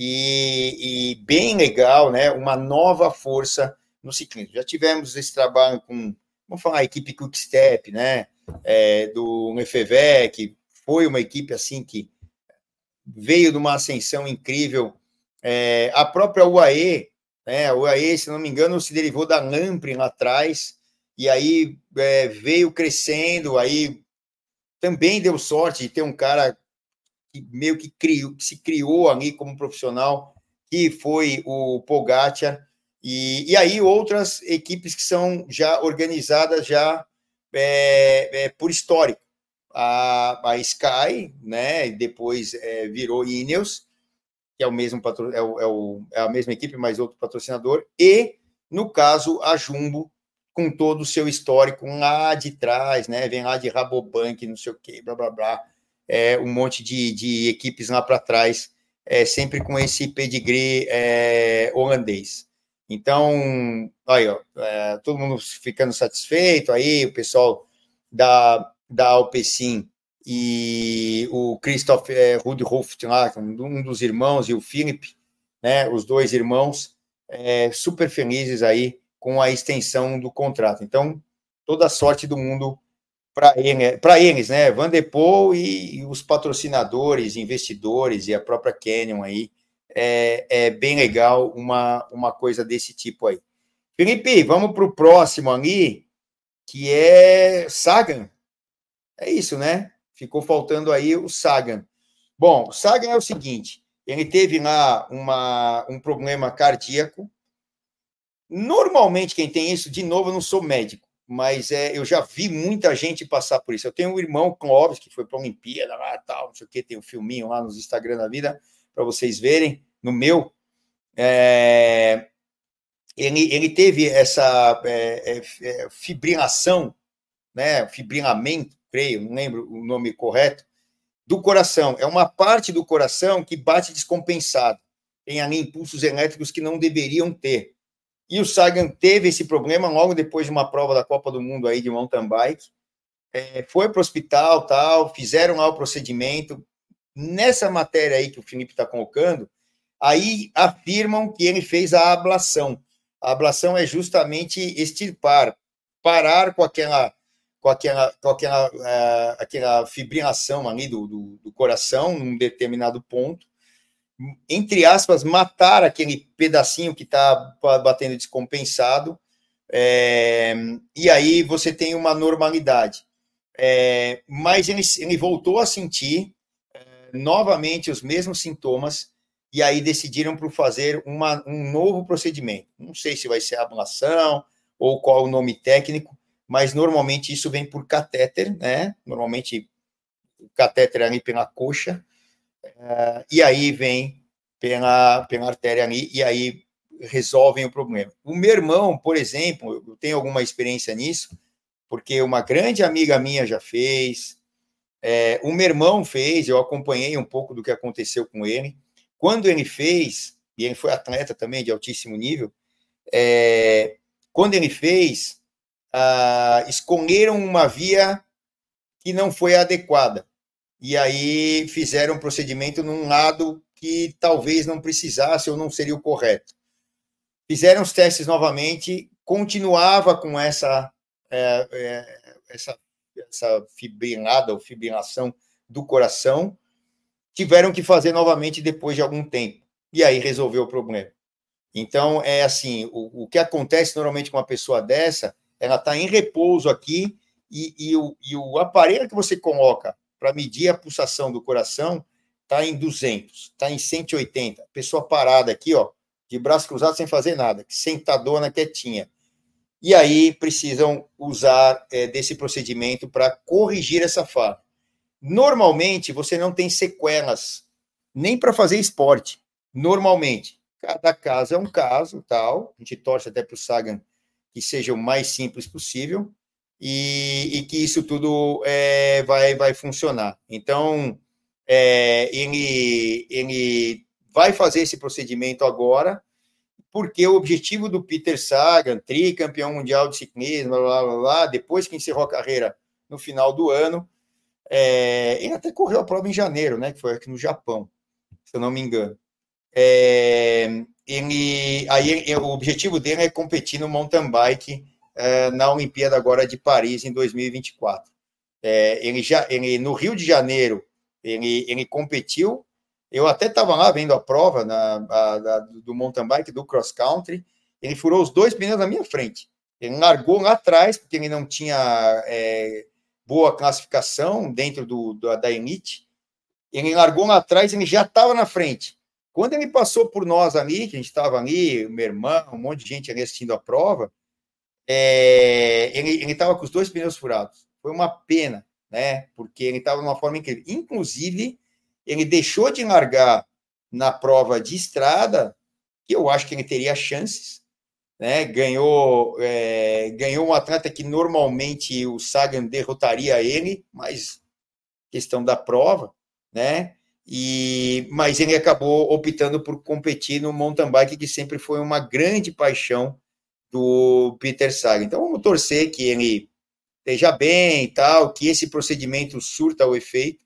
e, e bem legal, né? Uma nova força no ciclismo. Já tivemos esse trabalho com, vamos falar, a equipe Quick Step, né? É, do Lefebvre, que foi uma equipe assim que veio de uma ascensão incrível. É, a própria U A E, né? A U A E, se não me engano, se derivou da Lampre lá atrás, e aí é, veio crescendo, aí também deu sorte de ter um cara que meio que, criou, que se criou ali como profissional, que foi o Pogacar, e, e aí outras equipes que são já organizadas já é, é, por histórico. A, a Sky, né, depois é, virou Ineos, que é, o mesmo patro, é, o, é, o, é a mesma equipe, mas outro patrocinador, e, no caso, a Jumbo, com todo o seu histórico lá de trás, né, vem lá de Rabobank, não sei o quê, blá, blá, blá, é, um monte de, de equipes lá para trás, é, sempre com esse pedigree é, holandês. Então, aí, ó, é, todo mundo ficando satisfeito, aí o pessoal da, da Alpecin e o Christoph é, Rudhoft lá, um dos irmãos, e o Philipp, né, os dois irmãos, é, super felizes aí com a extensão do contrato. Então, toda a sorte do mundo para ele, para eles, né? Van Der Poel e, e os patrocinadores, investidores e a própria Canyon aí, é, é bem legal uma, uma coisa desse tipo aí. Felipe, vamos para o próximo ali, que é Sagan. É isso, né? Ficou faltando aí o Sagan. Bom, o Sagan é o seguinte, ele teve lá uma, um problema cardíaco. Normalmente, quem tem isso, de novo, eu não sou médico, mas é, eu já vi muita gente passar por isso. Eu tenho um irmão, Clóvis, que foi para a Olimpíada, lá, tal, não sei o quê, tem um filminho lá nos Instagram da vida, para vocês verem, no meu. É, ele, ele teve essa é, é, fibrilação, né, fibrilamento, creio, não lembro o nome correto, do coração. É uma parte do coração que bate descompensado. Tem ali impulsos elétricos que não deveriam ter. E o Sagan teve esse problema logo depois de uma prova da Copa do Mundo aí de mountain bike. É, foi para o hospital, tal, fizeram lá o procedimento. Nessa matéria aí que o Felipe está colocando, aí afirmam que ele fez a ablação. A ablação é justamente extirpar, parar com aquela, com aquela, com aquela, uh, aquela fibrilação ali do, do, do coração num determinado ponto, entre aspas, matar aquele pedacinho que está batendo descompensado, é, e aí você tem uma normalidade. É, mas ele, ele voltou a sentir é, novamente os mesmos sintomas, e aí decidiram por fazer uma, um novo procedimento. Não sei se vai ser ablação ou qual o nome técnico, mas normalmente isso vem por catéter, né? Normalmente o catéter ali pela coxa, Uh, e aí vem pela, pela artéria ali, e aí resolvem o problema. O meu irmão, por exemplo, eu tenho alguma experiência nisso, porque uma grande amiga minha já fez, é, o meu irmão fez, eu acompanhei um pouco do que aconteceu com ele. Quando ele fez, e ele foi atleta também de altíssimo nível, é, quando ele fez, uh, escolheram uma via que não foi adequada. E aí fizeram um procedimento num lado que talvez não precisasse ou não seria o correto. Fizeram os testes novamente, continuava com essa, é, é, essa, essa fibrilada ou fibrilação do coração, tiveram que fazer novamente depois de algum tempo. E aí resolveu o problema. Então, é assim, o, o que acontece normalmente com uma pessoa dessa, ela está em repouso aqui e, e, o, e o aparelho que você coloca para medir a pulsação do coração, está em duzentos, está em cento e oitenta. Pessoa parada aqui, ó, de braço cruzado sem fazer nada, sentadona, quietinha. E aí precisam usar é, desse procedimento para corrigir essa falha. Normalmente, você não tem sequelas, nem para fazer esporte. Normalmente. cada caso é um caso, tal. A gente torce até para o Sagan que seja o mais simples possível e, e que isso tudo é, vai, vai funcionar. Então, é, ele, ele vai fazer esse procedimento agora, porque o objetivo do Peter Sagan, tricampeão mundial de ciclismo, blá, blá, blá, blá, depois que encerrou a carreira no final do ano, é, ele até correu a prova em janeiro, né, que foi aqui no Japão, se eu não me engano. É, ele, aí o objetivo dele é competir no mountain bike é, na Olimpíada agora de Paris em dois mil e vinte e quatro. É, ele já, ele, no Rio de Janeiro, ele, ele competiu. Eu até estava lá vendo a prova na, a, da, do mountain bike, do cross country. Ele furou os dois pneus na minha frente. Ele largou lá atrás porque ele não tinha é, boa classificação dentro do, do, da elite. Ele largou lá atrás, ele já estava na frente. Quando ele passou por nós ali, que a gente estava ali, meu irmão, um monte de gente ali assistindo a prova, é, ele estava com os dois pneus furados. Foi uma pena, né? Porque ele estava de uma forma incrível. Inclusive, ele deixou de largar na prova de estrada, que eu acho que ele teria chances, né? Ganhou, é, ganhou um atleta que normalmente o Sagan derrotaria ele, mas questão da prova, né? E, mas ele acabou optando por competir no mountain bike, que sempre foi uma grande paixão do Peter Sagan. Então, vamos torcer que ele esteja bem e tal, que esse procedimento surta o efeito.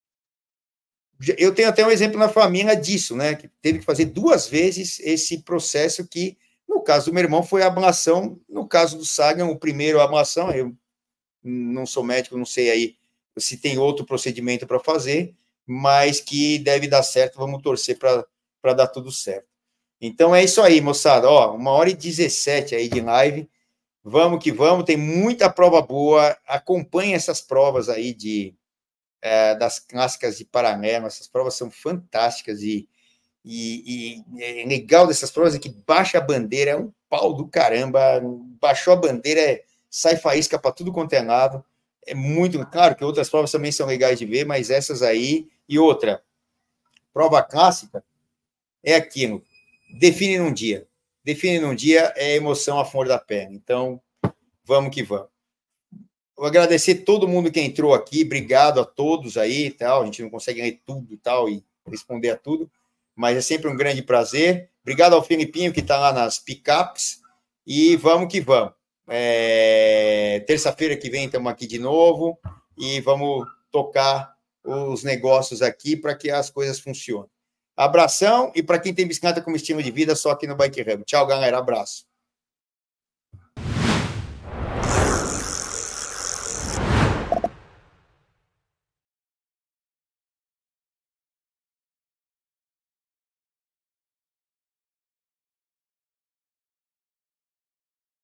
Eu tenho até um exemplo na família disso, né? Que teve que fazer duas vezes esse processo que, no caso do meu irmão, foi a ablação. No caso do Sagan, o primeiro a ablação, eu não sou médico, não sei aí se tem outro procedimento para fazer, mas que deve dar certo, vamos torcer para dar tudo certo. Então é isso aí, moçada, ó, uma hora e dezessete aí de live, vamos que vamos, tem muita prova boa, acompanhe essas provas aí de, é, das clássicas de Paranema, essas provas são fantásticas e, e, e é legal dessas provas é que baixa a bandeira, é um pau do caramba, baixou a bandeira, é, sai faísca para tudo quanto é lado. É muito, claro que outras provas também são legais de ver, mas essas aí, e outra, prova clássica é aquilo, define num dia, define num dia é emoção à flor da pele, então vamos que vamos. Vou agradecer todo mundo que entrou aqui, obrigado a todos aí, tal, a gente não consegue ler tudo e tal, e responder a tudo, mas é sempre um grande prazer, obrigado ao Filipinho que está lá nas picapes, e vamos que vamos. É, terça-feira que vem estamos aqui de novo e vamos tocar os negócios aqui para que as coisas funcionem. Abração e para quem tem bicicleta como estilo de vida, só aqui no Bike Hub. Tchau, galera. Abraço.